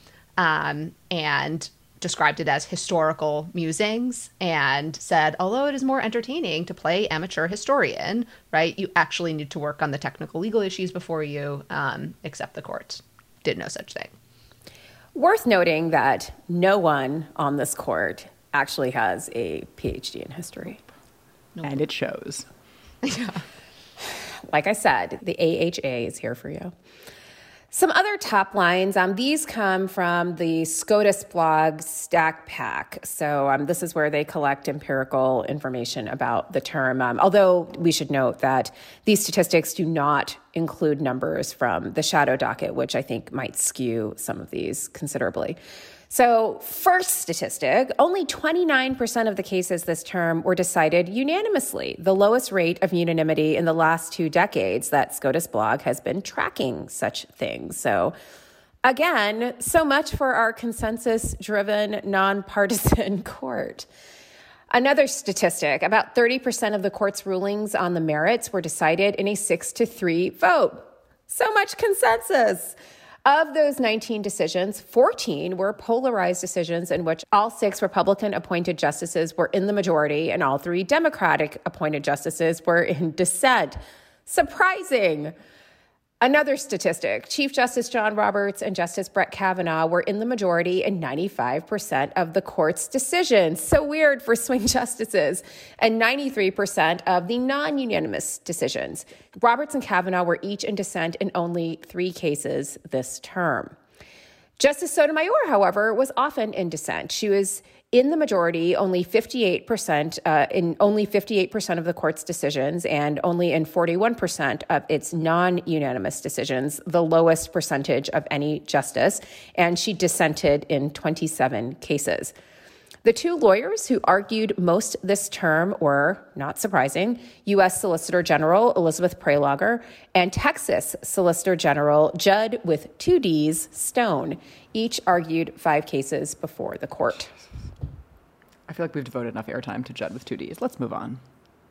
and described it as historical musings and said, although it is more entertaining to play amateur historian, right, you actually need to work on the technical legal issues before you accept the court did no such thing. Worth noting that no one on this court actually has a PhD in history. Nope. And it shows. Yeah. Like I said, the AHA is here for you. Some other top lines, these come from the SCOTUS blog Stack Pack. So this is where they collect empirical information about the term. Although we should note that these statistics do not include numbers from the shadow docket, which I think might skew some of these considerably. So first statistic, only 29% of the cases this term were decided unanimously, the lowest rate of unanimity in the last 2 decades that SCOTUS blog has been tracking such things. So again, so much for our consensus-driven, nonpartisan court. Another statistic, about 30% of the court's rulings on the merits were decided in a 6-3 vote. So much consensus. Of those 19 decisions, 14 were polarized decisions in which all 6 Republican-appointed justices were in the majority and all 3 Democratic-appointed justices were in dissent. Surprising! Another statistic, Chief Justice John Roberts and Justice Brett Kavanaugh were in the majority in 95% of the court's decisions. So weird for swing justices. And 93% of the non-unanimous decisions. Roberts and Kavanaugh were each in dissent in only 3 cases this term. Justice Sotomayor, however, was often in dissent. She was in the majority, only 58% in only 58% of the court's decisions, and only in 41% of its non-unanimous decisions, the lowest percentage of any justice. And she dissented in 27 cases. The 2 lawyers who argued most this term were, not surprising, U.S. Solicitor General Elizabeth Prelogar and Texas Solicitor General Judd with 2 Ds, Stone. Each argued 5 cases before the court. I feel like we've devoted enough airtime to Judd with 2 Ds. Let's move on.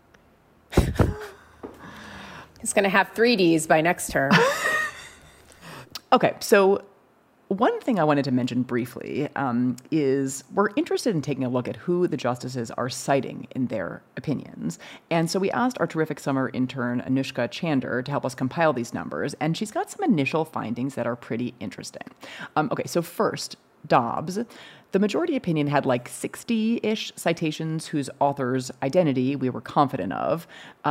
He's going to have 3 Ds by next term. Okay, so one thing I wanted to mention briefly is we're interested in taking a look at who the justices are citing in their opinions. And so we asked our terrific summer intern, Anushka Chander, to help us compile these numbers. And she's got some initial findings that are pretty interesting. Okay, so first, Dobbs. The majority opinion had like 60-ish citations whose author's identity we were confident of.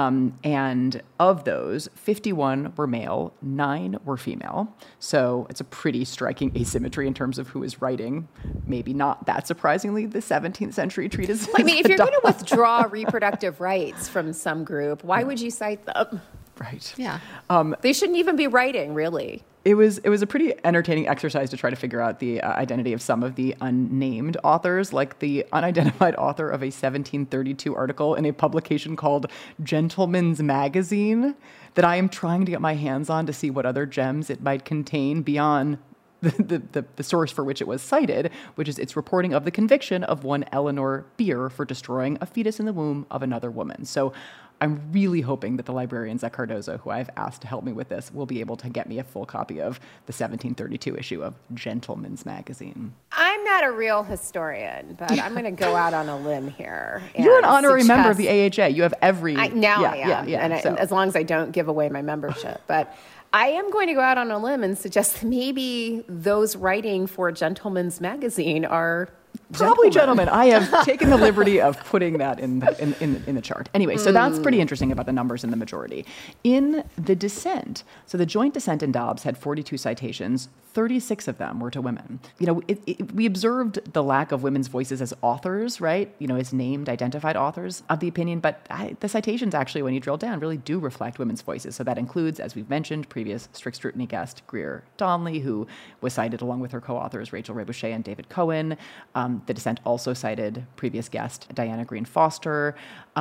And of those, 51 were male, 9 were female. So it's a pretty striking asymmetry in terms of who is writing. Maybe not that surprisingly, the 17th century treatise. I mean, if you're going to withdraw reproductive rights from some group, why would you cite them? Right. Yeah. They shouldn't even be writing, really. It was a pretty entertaining exercise to try to figure out the identity of some of the unnamed authors, like the unidentified author of a 1732 article in a publication called Gentleman's Magazine that I am trying to get my hands on to see what other gems it might contain beyond the source for which it was cited, which is its reporting of the conviction of one Eleanor Beer for destroying a fetus in the womb of another woman. So I'm really hoping that the librarians at Cardozo, who I've asked to help me with this, will be able to get me a full copy of the 1732 issue of Gentleman's Magazine. I'm not a real historian, but I'm going to go out on a limb here. You're an honorary member of the AHA. You have every... I am, as long as I don't give away my membership. But I am going to go out on a limb and suggest that maybe those writing for Gentleman's Magazine are... Probably gentlemen. I have taken the liberty of putting that in the chart. Anyway, so that's pretty interesting about the numbers in the majority. In the dissent, so the joint dissent in Dobbs had 42 citations. 36 of them were to women. You know, we observed the lack of women's voices as authors, right? You know, as named, identified authors of the opinion. But the citations actually, when you drill down, really do reflect women's voices. So that includes, as we've mentioned, previous strict scrutiny guest Greer Donnelly, who was cited along with her co-authors Rachel Ray Boucher and David Cohen. The dissent also cited previous guest Diana Green Foster,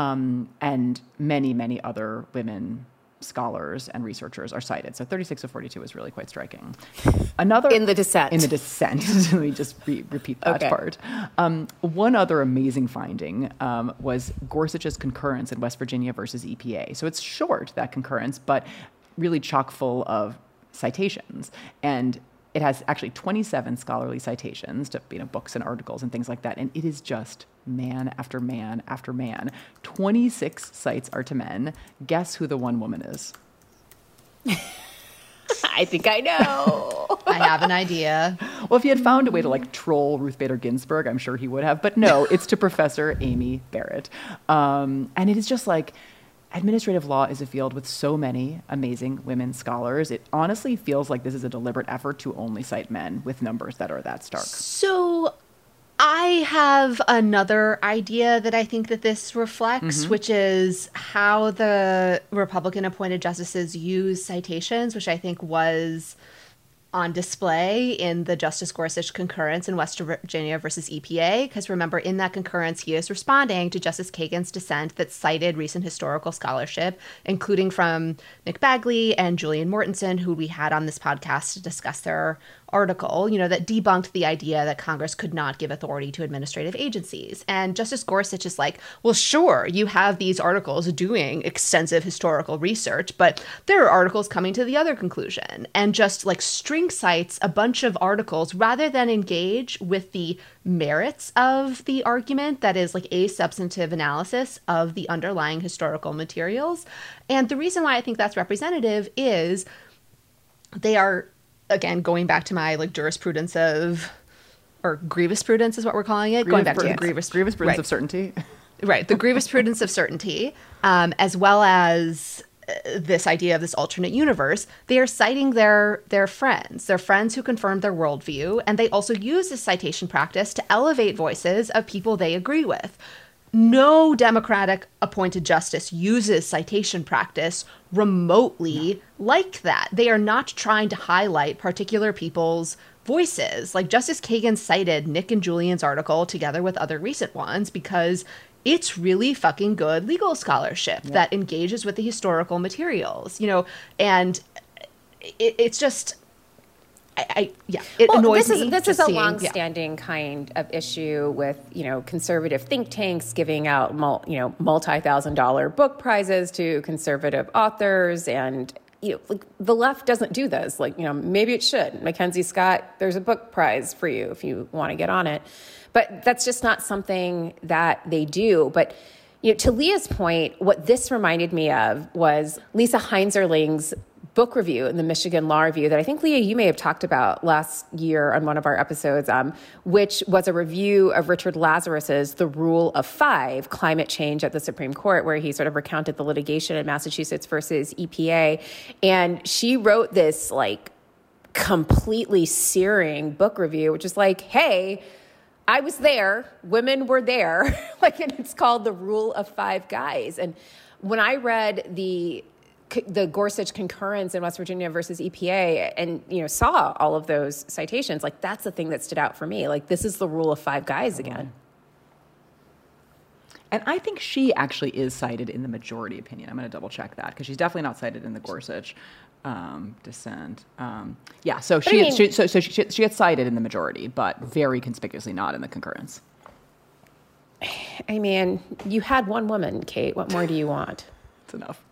and many, many other women scholars and researchers are cited. So 36 of 42 is really quite striking. Another in the dissent. Let me just repeat that part. One other amazing finding was Gorsuch's concurrence in West Virginia versus EPA. So it's short, that concurrence, but really chock full of citations. And it has actually 27 scholarly citations to books and articles and things like that. And it is just man after man after man. 26 cites are to men. Guess who the one woman is? I think I know. I have an idea. Well, if he had found a way to troll Ruth Bader Ginsburg, I'm sure he would have. But no, it's to Professor Amy Barrett. And it is just administrative law is a field with so many amazing women scholars. It honestly feels like this is a deliberate effort to only cite men with numbers that are that stark. So I have another idea that I think that this reflects, which is how the Republican-appointed justices use citations, which I think was on display in the Justice Gorsuch concurrence in West Virginia versus EPA. Because remember, in that concurrence, he is responding to Justice Kagan's dissent that cited recent historical scholarship, including from Nick Bagley and Julian Mortensen, who we had on this podcast to discuss their article, that debunked the idea that Congress could not give authority to administrative agencies. And Justice Gorsuch is like, well, sure, you have these articles doing extensive historical research, but there are articles coming to the other conclusion. And just straight hearing cites a bunch of articles rather than engage with the merits of the argument, that is like a substantive analysis of the underlying historical materials. And the reason why I think that's representative is they are, again, going back to my like jurisprudence of, or grievous prudence is what we're calling it. Going back to grievous prudence right. of certainty. Right. The grievous prudence of certainty, as well as this idea of this alternate universe. They are citing their friends who confirmed their worldview. And they also use this citation practice to elevate voices of people they agree with. No Democratic appointed justice uses citation practice remotely like that. They are not trying to highlight particular people's voices. Like Justice Kagan cited Nick and Julian's article together with other recent ones because it's really fucking good legal scholarship that engages with the historical materials, and it's just, it annoys me. This is a long-standing kind of issue with, conservative think tanks giving out, multi-$1,000 book prizes to conservative authors. And, the left doesn't do this. Maybe it should. Mackenzie Scott, there's a book prize for you if you want to get on it. But that's just not something that they do. But to Leah's point, what this reminded me of was Lisa Heinzerling's book review in the Michigan Law Review that I think, Leah, you may have talked about last year on one of our episodes, which was a review of Richard Lazarus's The Rule of Five, Climate Change at the Supreme Court, where he sort of recounted the litigation in Massachusetts versus EPA. And she wrote this completely searing book review, which is hey, I was there, women were there, and it's called The Rule of Five Guys. And when I read the Gorsuch concurrence in West Virginia versus EPA and, saw all of those citations, that's the thing that stood out for me. This is the rule of five guys again. And I think she actually is cited in the majority opinion. I'm going to double check that because she's definitely not cited in the Gorsuch dissent. So she gets cited in the majority, but very conspicuously not in the concurrence. I mean, you had one woman, Kate. What more do you want? It's enough.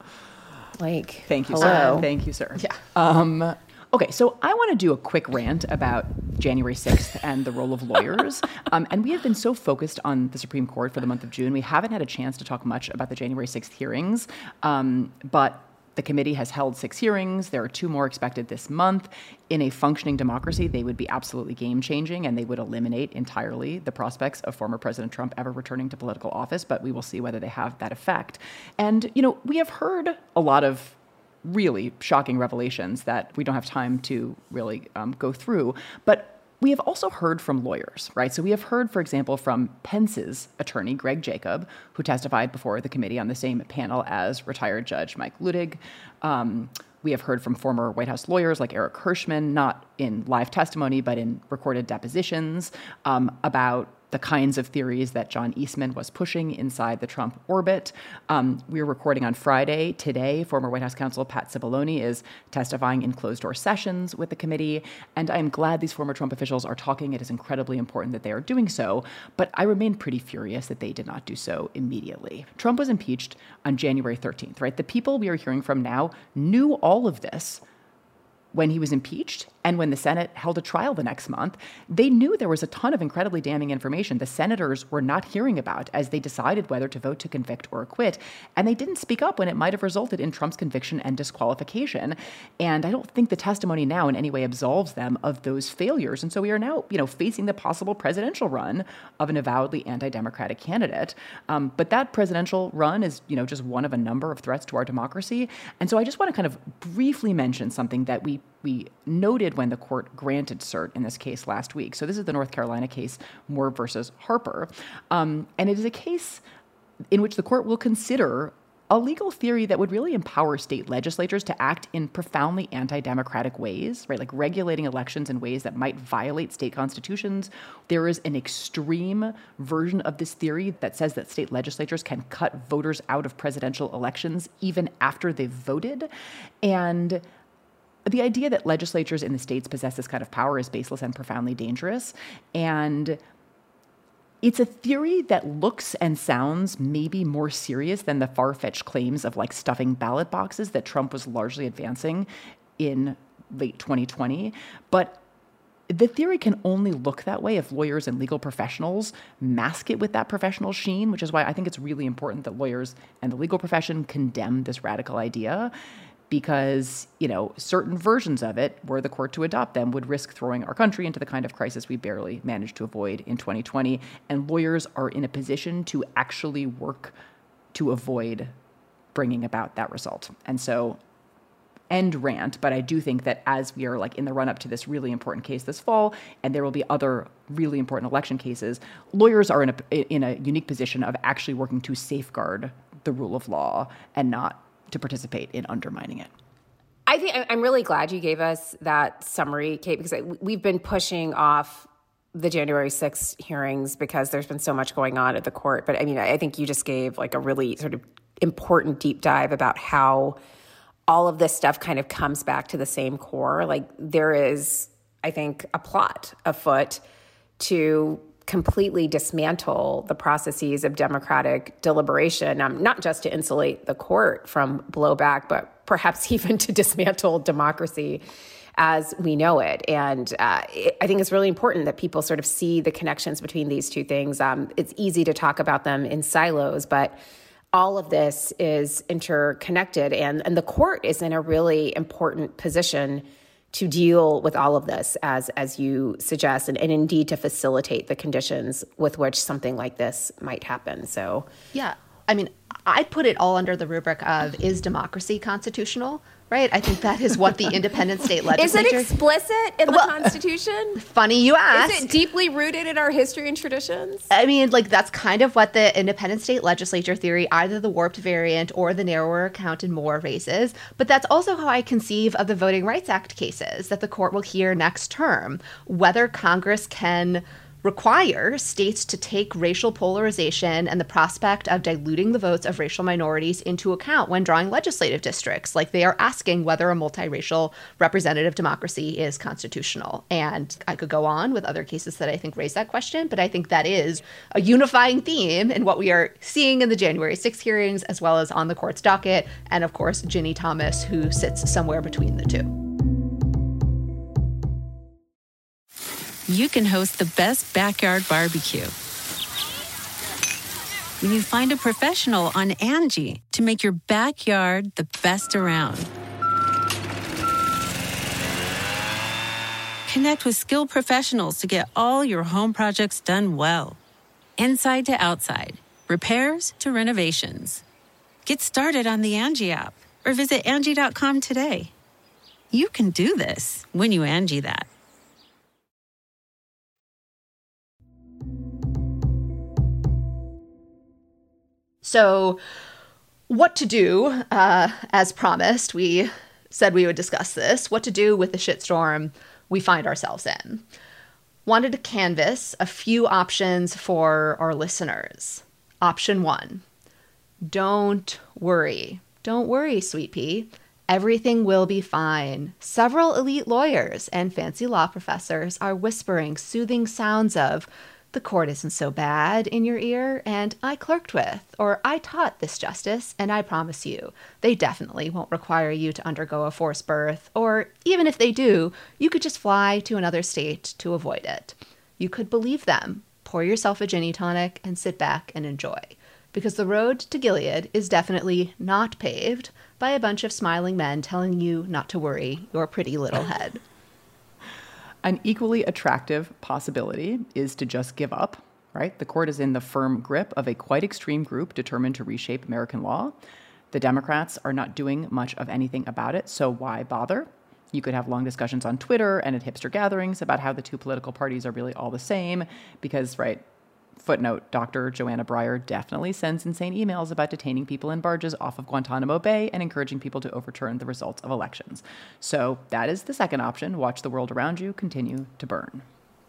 Thank you, sir. Thank you, sir. Yeah. Okay, so I want to do a quick rant about January 6th and the role of lawyers. And we have been so focused on the Supreme Court for the month of June, we haven't had a chance to talk much about the January 6th hearings. But the committee has held 6 hearings. There are 2 more expected this month. In a functioning democracy, they would be absolutely game-changing, and they would eliminate entirely the prospects of former President Trump ever returning to political office, but we will see whether they have that effect. And, we have heard a lot of really shocking revelations that we don't have time to really go through, but we have also heard from lawyers, right? So we have heard, for example, from Pence's attorney, Greg Jacob, who testified before the committee on the same panel as retired Judge Mike Luttig. We have heard from former White House lawyers like Eric Hirschman, not in live testimony, but in recorded depositions, about the kinds of theories that John Eastman was pushing inside the Trump orbit. We're recording on Friday. Today, former White House counsel Pat Cipollone is testifying in closed-door sessions with the committee, and I'm glad these former Trump officials are talking. It is incredibly important that they are doing so, but I remain pretty furious that they did not do so immediately. Trump was impeached on January 13th, right? The people we are hearing from now knew all of this when he was impeached and when the Senate held a trial the next month. They knew there was a ton of incredibly damning information the senators were not hearing about as they decided whether to vote to convict or acquit. And they didn't speak up when it might have resulted in Trump's conviction and disqualification. And I don't think the testimony now in any way absolves them of those failures. And so we are now, facing the possible presidential run of an avowedly anti-democratic candidate. But that presidential run is, just one of a number of threats to our democracy. And so I just want to kind of briefly mention something that we noted when the court granted cert in this case last week. So this is the North Carolina case, Moore versus Harper. And it is a case in which the court will consider a legal theory that would really empower state legislatures to act in profoundly anti-democratic ways, right? Like regulating elections in ways that might violate state constitutions. There is an extreme version of this theory that says that state legislatures can cut voters out of presidential elections even after they've voted. And the idea that legislatures in the states possess this kind of power is baseless and profoundly dangerous. And it's a theory that looks and sounds maybe more serious than the far-fetched claims of stuffing ballot boxes that Trump was largely advancing in late 2020. But the theory can only look that way if lawyers and legal professionals mask it with that professional sheen, which is why I think it's really important that lawyers and the legal profession condemn this radical idea, because, certain versions of it, were the court to adopt them, would risk throwing our country into the kind of crisis we barely managed to avoid in 2020. And lawyers are in a position to actually work to avoid bringing about that result. And so, end rant, but I do think that as we are in the run up to this really important case this fall, and there will be other really important election cases, lawyers are in a unique position of actually working to safeguard the rule of law and not to participate in undermining it. I think I'm really glad you gave us that summary, Kate, because we've been pushing off the January 6th hearings because there's been so much going on at the court. But I think you just gave a really sort of important deep dive about how all of this stuff kind of comes back to the same core. There is, I think, a plot afoot to completely dismantle the processes of democratic deliberation, not just to insulate the court from blowback, but perhaps even to dismantle democracy as we know it. And I think it's really important that people sort of see the connections between these two things. It's easy to talk about them in silos, but all of this is interconnected, and the court is in a really important position to deal with all of this, as you suggest, and indeed to facilitate the conditions with which something like this might happen. So, yeah, I'd put it all under the rubric of, is democracy constitutional? Right? I think that is what the independent state legislature... Is it explicit in the Constitution? Funny you ask. Is it deeply rooted in our history and traditions? That's kind of what the independent state legislature theory, either the warped variant or the narrower account in Moore, raises. But that's also how I conceive of the Voting Rights Act cases that the court will hear next term, whether Congress can require states to take racial polarization and the prospect of diluting the votes of racial minorities into account when drawing legislative districts. They are asking whether a multiracial representative democracy is constitutional. And I could go on with other cases that I think raise that question, but I think that is a unifying theme in what we are seeing in the January 6th hearings, as well as on the court's docket. And of course, Ginny Thomas, who sits somewhere between the two. You can host the best backyard barbecue when you find a professional on Angie to make your backyard the best around. Connect with skilled professionals to get all your home projects done well. Inside to outside, repairs to renovations. Get started on the Angie app or visit Angie.com today. You can do this when you Angie that. So what to do, as promised, we said we would discuss this, what to do with the shitstorm we find ourselves in. Wanted to canvass a few options for our listeners. Option 1, don't worry. Don't worry, sweet pea. Everything will be fine. Several elite lawyers and fancy law professors are whispering soothing sounds of, the court isn't so bad in your ear, and I clerked with, or I taught this justice, and I promise you, they definitely won't require you to undergo a forced birth, or even if they do, you could just fly to another state to avoid it. You could believe them, pour yourself a Ginny tonic, and sit back and enjoy. Because the road to Gilead is definitely not paved by a bunch of smiling men telling you not to worry your pretty little head. An equally attractive possibility is to just give up, right? The court is in the firm grip of a quite extreme group determined to reshape American law. The Democrats are not doing much of anything about it, so why bother? You could have long discussions on Twitter and at hipster gatherings about how the two political parties are really all the same because, right, footnote, Dr. Joanna Breyer definitely sends insane emails about detaining people in barges off of Guantanamo Bay and encouraging people to overturn the results of elections. So that is the second option. Watch the world around you continue to burn.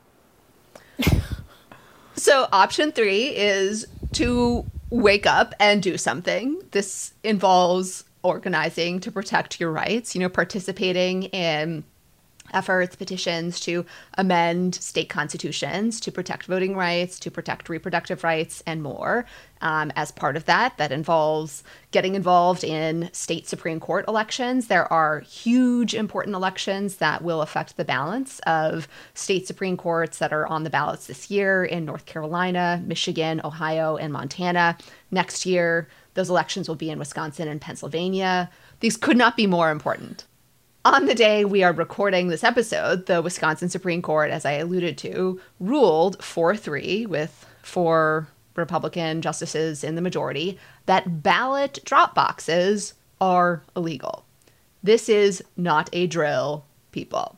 So option 3 is to wake up and do something. This involves organizing to protect your rights, participating in efforts, petitions to amend state constitutions to protect voting rights, to protect reproductive rights, and more. As part of that, that involves getting involved in state Supreme Court elections. There are huge, important elections that will affect the balance of state Supreme Courts that are on the ballots this year in North Carolina, Michigan, Ohio, and Montana. Next year, those elections will be in Wisconsin and Pennsylvania. These could not be more important. On the day we are recording this episode, the Wisconsin Supreme Court, as I alluded to, ruled 4-3 with 4 Republican justices in the majority that ballot drop boxes are illegal. This is not a drill, people.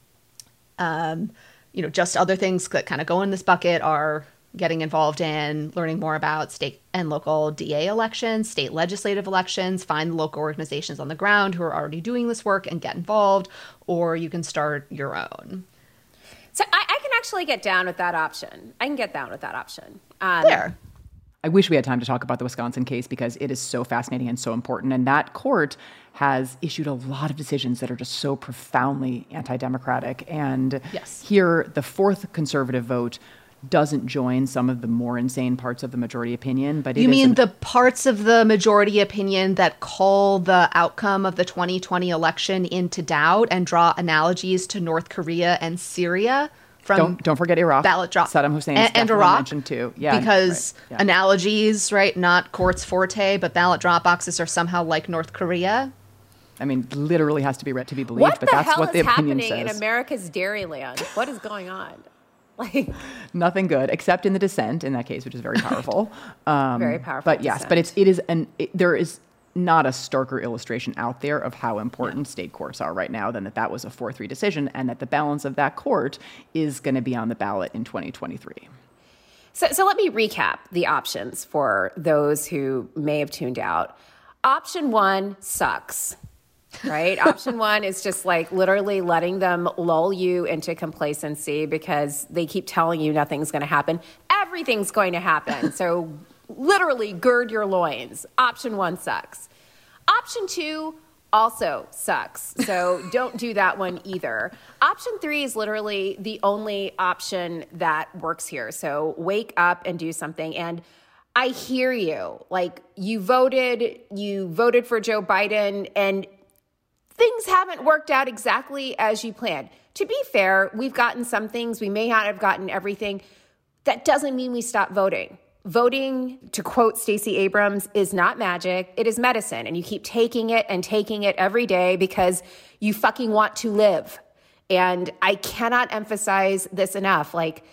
Just other things that kind of go in this bucket are getting involved in learning more about state and local DA elections, state legislative elections, find local organizations on the ground who are already doing this work and get involved, or you can start your own. So I can actually get down with that option. I can get down with that option. There. I wish we had time to talk about the Wisconsin case because it is so fascinating and so important. And that court has issued a lot of decisions that are just so profoundly anti-democratic. And yes. Here, the 4th conservative vote doesn't join some of the more insane parts of the majority opinion. But you mean the parts of the majority opinion that call the outcome of the 2020 election into doubt and draw analogies to North Korea and Syria? Don't forget Iraq. Ballot drop. Saddam Hussein and Iraq mentioned too. Yeah, because right, yeah. Analogies, right? Not court's forte, but ballot drop boxes are somehow like North Korea. I mean, literally has to be read to be believed. But that's what the opinion says. What the hell is happening in America's Dairyland? What is going on? Nothing good, except in the dissent in that case, which is very powerful. Very powerful. But yes, dissent. There is not a starker illustration out there of how important state courts are right now than that was a 4-3 decision, and that the balance of that court is going to be on the ballot in 2023. So let me recap the options for those who may have tuned out. Option 1 sucks. Right? Option 1 is just like literally letting them lull you into complacency because they keep telling you nothing's going to happen. Everything's going to happen. So literally gird your loins. Option 1 sucks. Option 2 also sucks. So don't do that one either. Option 3 is literally the only option that works here. So wake up and do something. And I hear you. Like you voted for Joe Biden and things haven't worked out exactly as you planned. To be fair, we've gotten some things. We may not have gotten everything. That doesn't mean we stop voting. Voting, to quote Stacey Abrams, is not magic. It is medicine. And you keep taking it every day because you fucking want to live. And I cannot emphasize this enough. Like,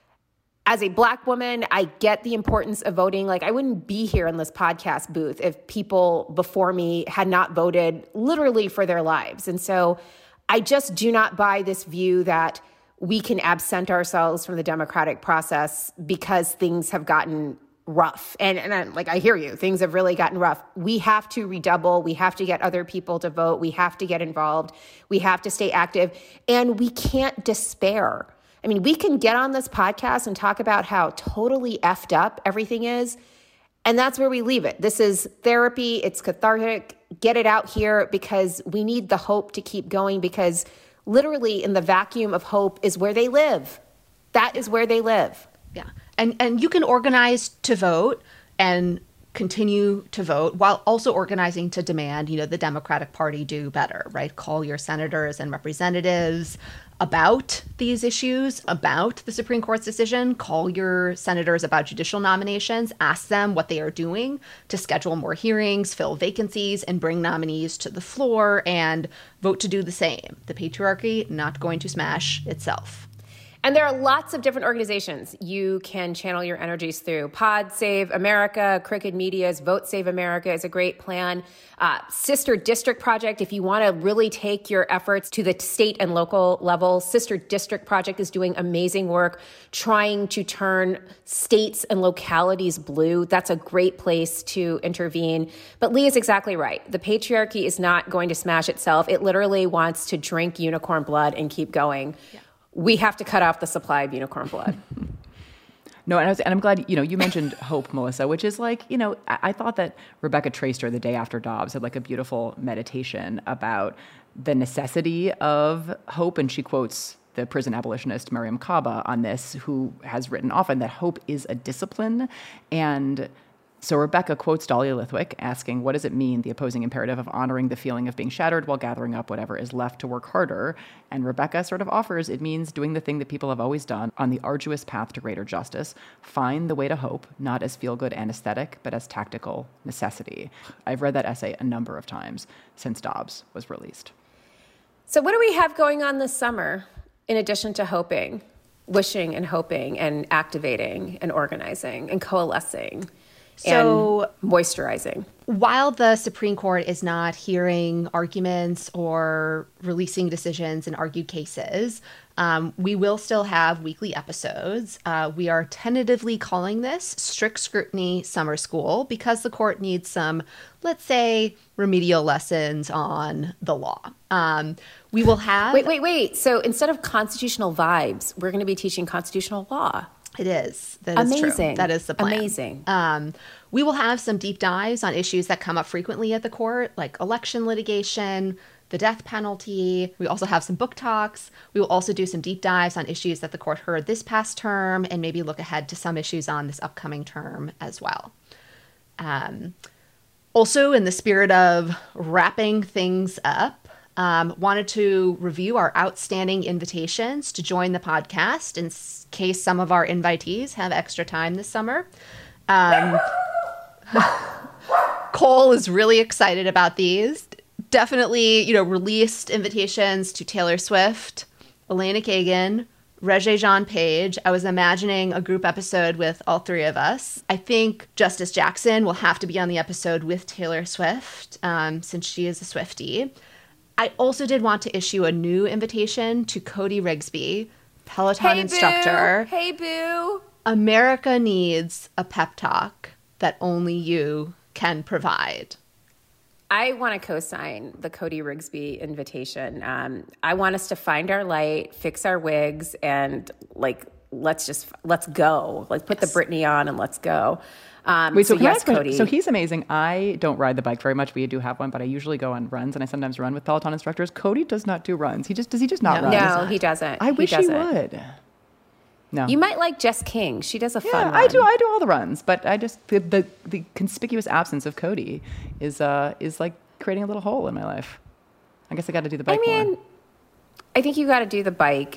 as a Black woman, I get the importance of voting. Like, I wouldn't be here in this podcast booth if people before me had not voted literally for their lives. And so I just do not buy this view that we can absent ourselves from the democratic process because things have gotten rough. And I hear you, things have really gotten rough. We have to redouble. We have to get other people to vote. We have to get involved. We have to stay active. And we can't despair. I mean, we can get on this podcast and talk about how totally effed up everything is, and that's where we leave it. This is therapy. It's cathartic. Get it out here because we need the hope to keep going because literally in the vacuum of hope is where they live. That is where they live. Yeah. And you can organize to vote and continue to vote while also organizing to demand, the Democratic Party do better, right? Call your senators and representatives about these issues, about the Supreme Court's decision. Call your senators about judicial nominations. Ask them what they are doing to schedule more hearings, fill vacancies, and bring nominees to the floor and vote to do the same. The patriarchy not going to smash itself. And there are lots of different organizations you can channel your energies through. Pod Save America, Crooked Media's Vote Save America is a great plan. Sister District Project, if you want to really take your efforts to the state and local level, Sister District Project is doing amazing work trying to turn states and localities blue. That's a great place to intervene. But Lee is exactly right. The patriarchy is not going to smash itself. It literally wants to drink unicorn blood and keep going. Yeah. We have to cut off the supply of unicorn blood. No, and I'm glad, you mentioned hope, Melissa, which is like, I thought that Rebecca Traister, the day after Dobbs, had like a beautiful meditation about the necessity of hope. And she quotes the prison abolitionist Mariam Kaba on this, who has written often that hope is a discipline. And so Rebecca quotes Dahlia Lithwick asking, what does it mean, the opposing imperative of honoring the feeling of being shattered while gathering up whatever is left to work harder? And Rebecca sort of offers, it means doing the thing that people have always done on the arduous path to greater justice. Find the way to hope, not as feel-good anesthetic, but as tactical necessity. I've read that essay a number of times since Dobbs was released. So what do we have going on this summer in addition to hoping, wishing and hoping and activating and organizing and coalescing? So and moisturizing. While the Supreme Court is not hearing arguments or releasing decisions in argued cases, we will still have weekly episodes. We are tentatively calling this Strict Scrutiny Summer School because the court needs some, let's say, remedial lessons on the law. We will have... Wait. So instead of constitutional vibes, we're going to be teaching constitutional law. It is. That is amazing. True. That is the plan. Amazing. We will have some deep dives on issues that come up frequently at the court, like election litigation, the death penalty. We also have some book talks. We will also do some deep dives on issues that the court heard this past term and maybe look ahead to some issues on this upcoming term as well. Also, in the spirit of wrapping things up, wanted to review our outstanding invitations to join the podcast in case some of our invitees have extra time this summer. Cole is really excited about these. Definitely, released invitations to Taylor Swift, Elena Kagan, Regé-Jean Page. I was imagining a group episode with all three of us. I think Justice Jackson will have to be on the episode with Taylor Swift, since she is a Swiftie. I also did want to issue a new invitation to Cody Rigsby, Peloton instructor. Hey, boo. America needs a pep talk that only you can provide. I want to co-sign the Cody Rigsby invitation. I want us to find our light, fix our wigs, and let's go. Put the Britney on and let's go. Wait, so yes, Cody. So he's amazing. I don't ride the bike very much. We do have one, but I usually go on runs, and I sometimes run with Peloton instructors. Cody does not do runs. Does he just not run? No, he doesn't. I wish he would. No. You might like Jess King. She does a fun run. I do all the runs, but I just the conspicuous absence of Cody is like creating a little hole in my life. I guess I got to do the bike more. I think you got to do the bike.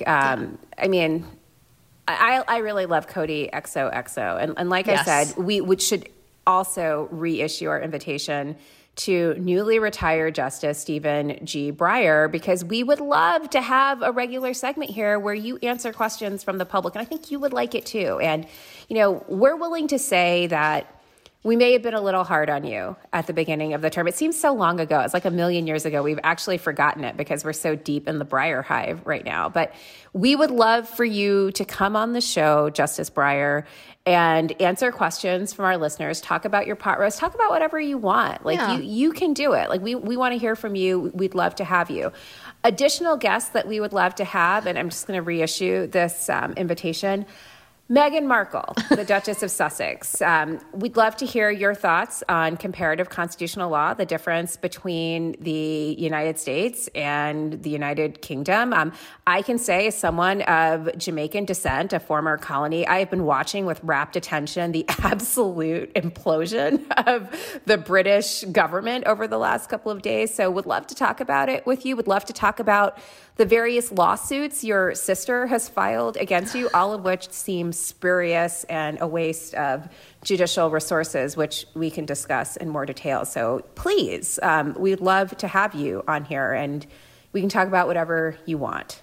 I really love Cody XOXO. And like I said, we should also reissue our invitation to newly retired Justice Stephen G. Breyer, because we would love to have a regular segment here where you answer questions from the public. And I think you would like it too. And, we're willing to say that we may have been a little hard on you at the beginning of the term. It seems so long ago. It's like a million years ago. We've actually forgotten it because we're so deep in the Breyer hive right now. But we would love for you to come on the show, Justice Breyer, and answer questions from our listeners. Talk about your pot roast. Talk about whatever you want. You can do it. We want to hear from you. We'd love to have you. Additional guests that we would love to have, and I'm just going to reissue this invitation. Meghan Markle, the Duchess of Sussex. We'd love to hear your thoughts on comparative constitutional law, the difference between the United States and the United Kingdom. I can say, as someone of Jamaican descent, a former colony, I have been watching with rapt attention the absolute implosion of the British government over the last couple of days. So would love to talk about it with you. Would love to talk about the various lawsuits your sister has filed against you, all of which seem spurious and a waste of judicial resources, which we can discuss in more detail. So please, we'd love to have you on here, and we can talk about whatever you want.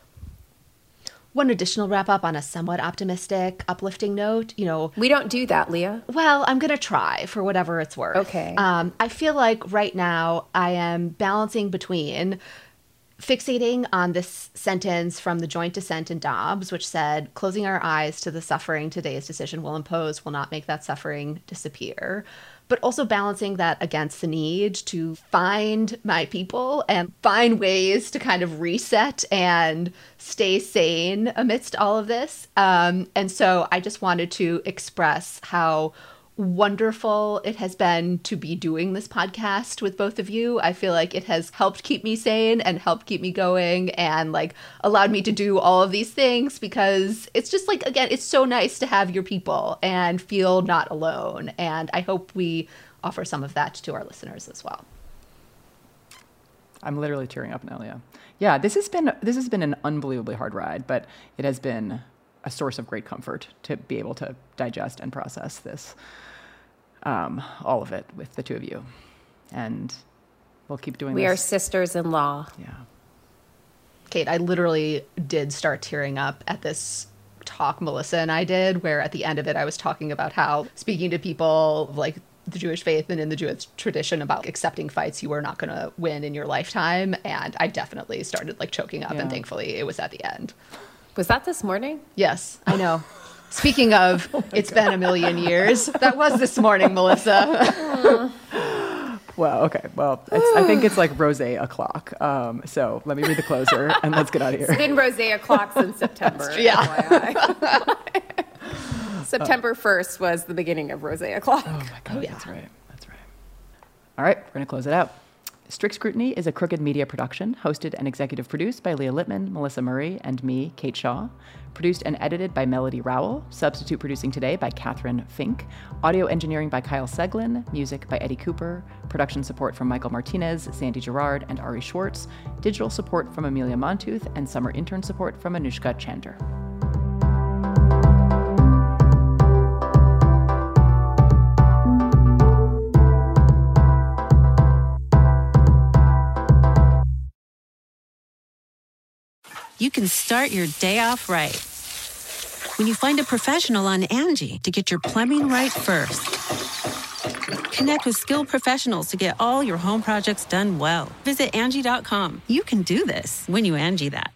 One additional wrap up on a somewhat optimistic, uplifting note. We don't do that, Leah. Well, I'm going to try for whatever it's worth. Okay. I feel like right now I am balancing between fixating on this sentence from the joint dissent in Dobbs, which said, closing our eyes to the suffering today's decision will impose will not make that suffering disappear, but also balancing that against the need to find my people and find ways to kind of reset and stay sane amidst all of this. And so I just wanted to express how wonderful it has been to be doing this podcast with both of you. I feel like it has helped keep me sane and helped keep me going and like allowed me to do all of these things, because it's just like, again, it's so nice to have your people and feel not alone. And I hope we offer some of that to our listeners as well. I'm literally tearing up now, Leah. Yeah, this has been an unbelievably hard ride, but it has been a source of great comfort to be able to digest and process this, all of it with the two of you. And we'll keep doing this. We are sisters-in-law. Yeah. Kate, I literally did start tearing up at this talk Melissa and I did, where at the end of it, I was talking about how speaking to people of like the Jewish faith and in the Jewish tradition about accepting fights you were not going to win in your lifetime. And I definitely started like choking up, and thankfully it was at the end. Was that this morning? Yes, I know. Speaking of, it's been a million years. That was this morning, Melissa. Well, okay. Well, I think it's like rosé o'clock. So let me read the closer and let's get out of here. It's been rosé o'clock since September. Yeah. September 1st was the beginning of rosé o'clock. Oh my God, That's right. That's right. All right, we're going to close it out. Strict Scrutiny is a Crooked Media production, hosted and executive produced by Leah Littman, Melissa Murray, and me, Kate Shaw. Produced and edited by Melody Rowell. Substitute producing today by Catherine Fink. Audio engineering by Kyle Seglin. Music by Eddie Cooper. Production support from Michael Martinez, Sandy Girard, and Ari Schwartz. Digital support from Amelia Montooth, and summer intern support from Anushka Chander. You can start your day off right when you find a professional on Angie to get your plumbing right first. Connect with skilled professionals to get all your home projects done well. Visit Angie.com. You can do this when you Angie that.